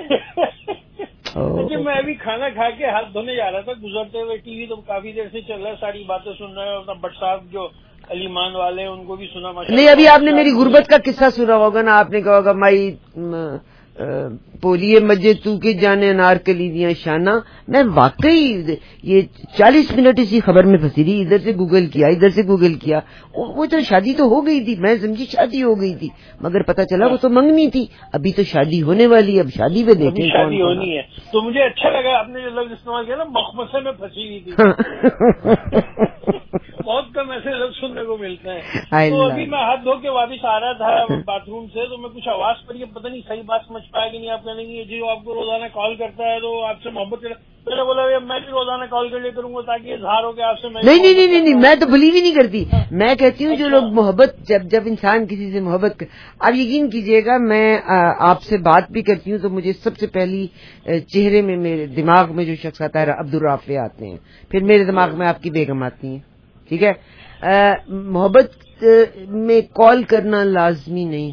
اچھا میں ابھی کھانا کھا کے ہاتھ دھونے جا رہا تھا, گزرتے ہوئے ٹی وی تو کافی دیر سے چل رہا ہے, ساری باتیں سن رہے ہیں. اپنا بٹ صاحب جو علیمان والے ان کو بھی سنا. نہیں ابھی آپ نے میری غربت کا قصہ سنا ہوگا نا, آپ نے کہا ہوگا مائی پولیے مجھے تو کے جانے انار کلی دیا شانہ. میں واقعی یہ 40 منٹ اسی خبر میں پھنسی رہی, ادھر سے گوگل کیا ادھر سے گوگل کیا. وہ تو شادی تو ہو گئی تھی, میں سمجھی شادی ہو گئی تھی, مگر پتہ چلا وہ تو منگنی تھی. ابھی تو شادی ہونے والی ہے, اب شادی پہ دیکھیں شادی ہونی ہے. تو مجھے اچھا لگا آپ نے جو لفظ استعمال کیا نا, مخمصے میں پھنسی ہوئی تھی. بہت کم ایسے لفظ سننے کو ملتے ہیں. تو ابھی میں ہاتھ دھو کے واپس آ رہا تھا باتھ روم سے, تو میں کچھ آواز پڑی, پتہ نہیں صحیح بات سمجھ پایا کہ نہیں. آپ کہنے گے جی آپ کو روزانہ کال کرتا ہے تو آپ سے محبت کرے. میں نے بولا میں بھی روزانہ کال کر لیا کروں گا تاکہ اظہار ہو کہ آپ سے. نہیں میں تو بلیو ہی نہیں کرتی. میں کہتی ہوں جو لوگ محبت جب انسان کسی سے محبت آپ یقین کیجئے گا, میں آپ سے بات بھی کرتی ہوں تو مجھے سب سے پہلی چہرے میں میرے دماغ میں جو شخص آتا ہے عبدالرافع آتے ہیں, پھر میرے دماغ میں آپ کی بیگم آتی ہیں. ٹھیک ہے, محبت میں کال کرنا لازمی نہیں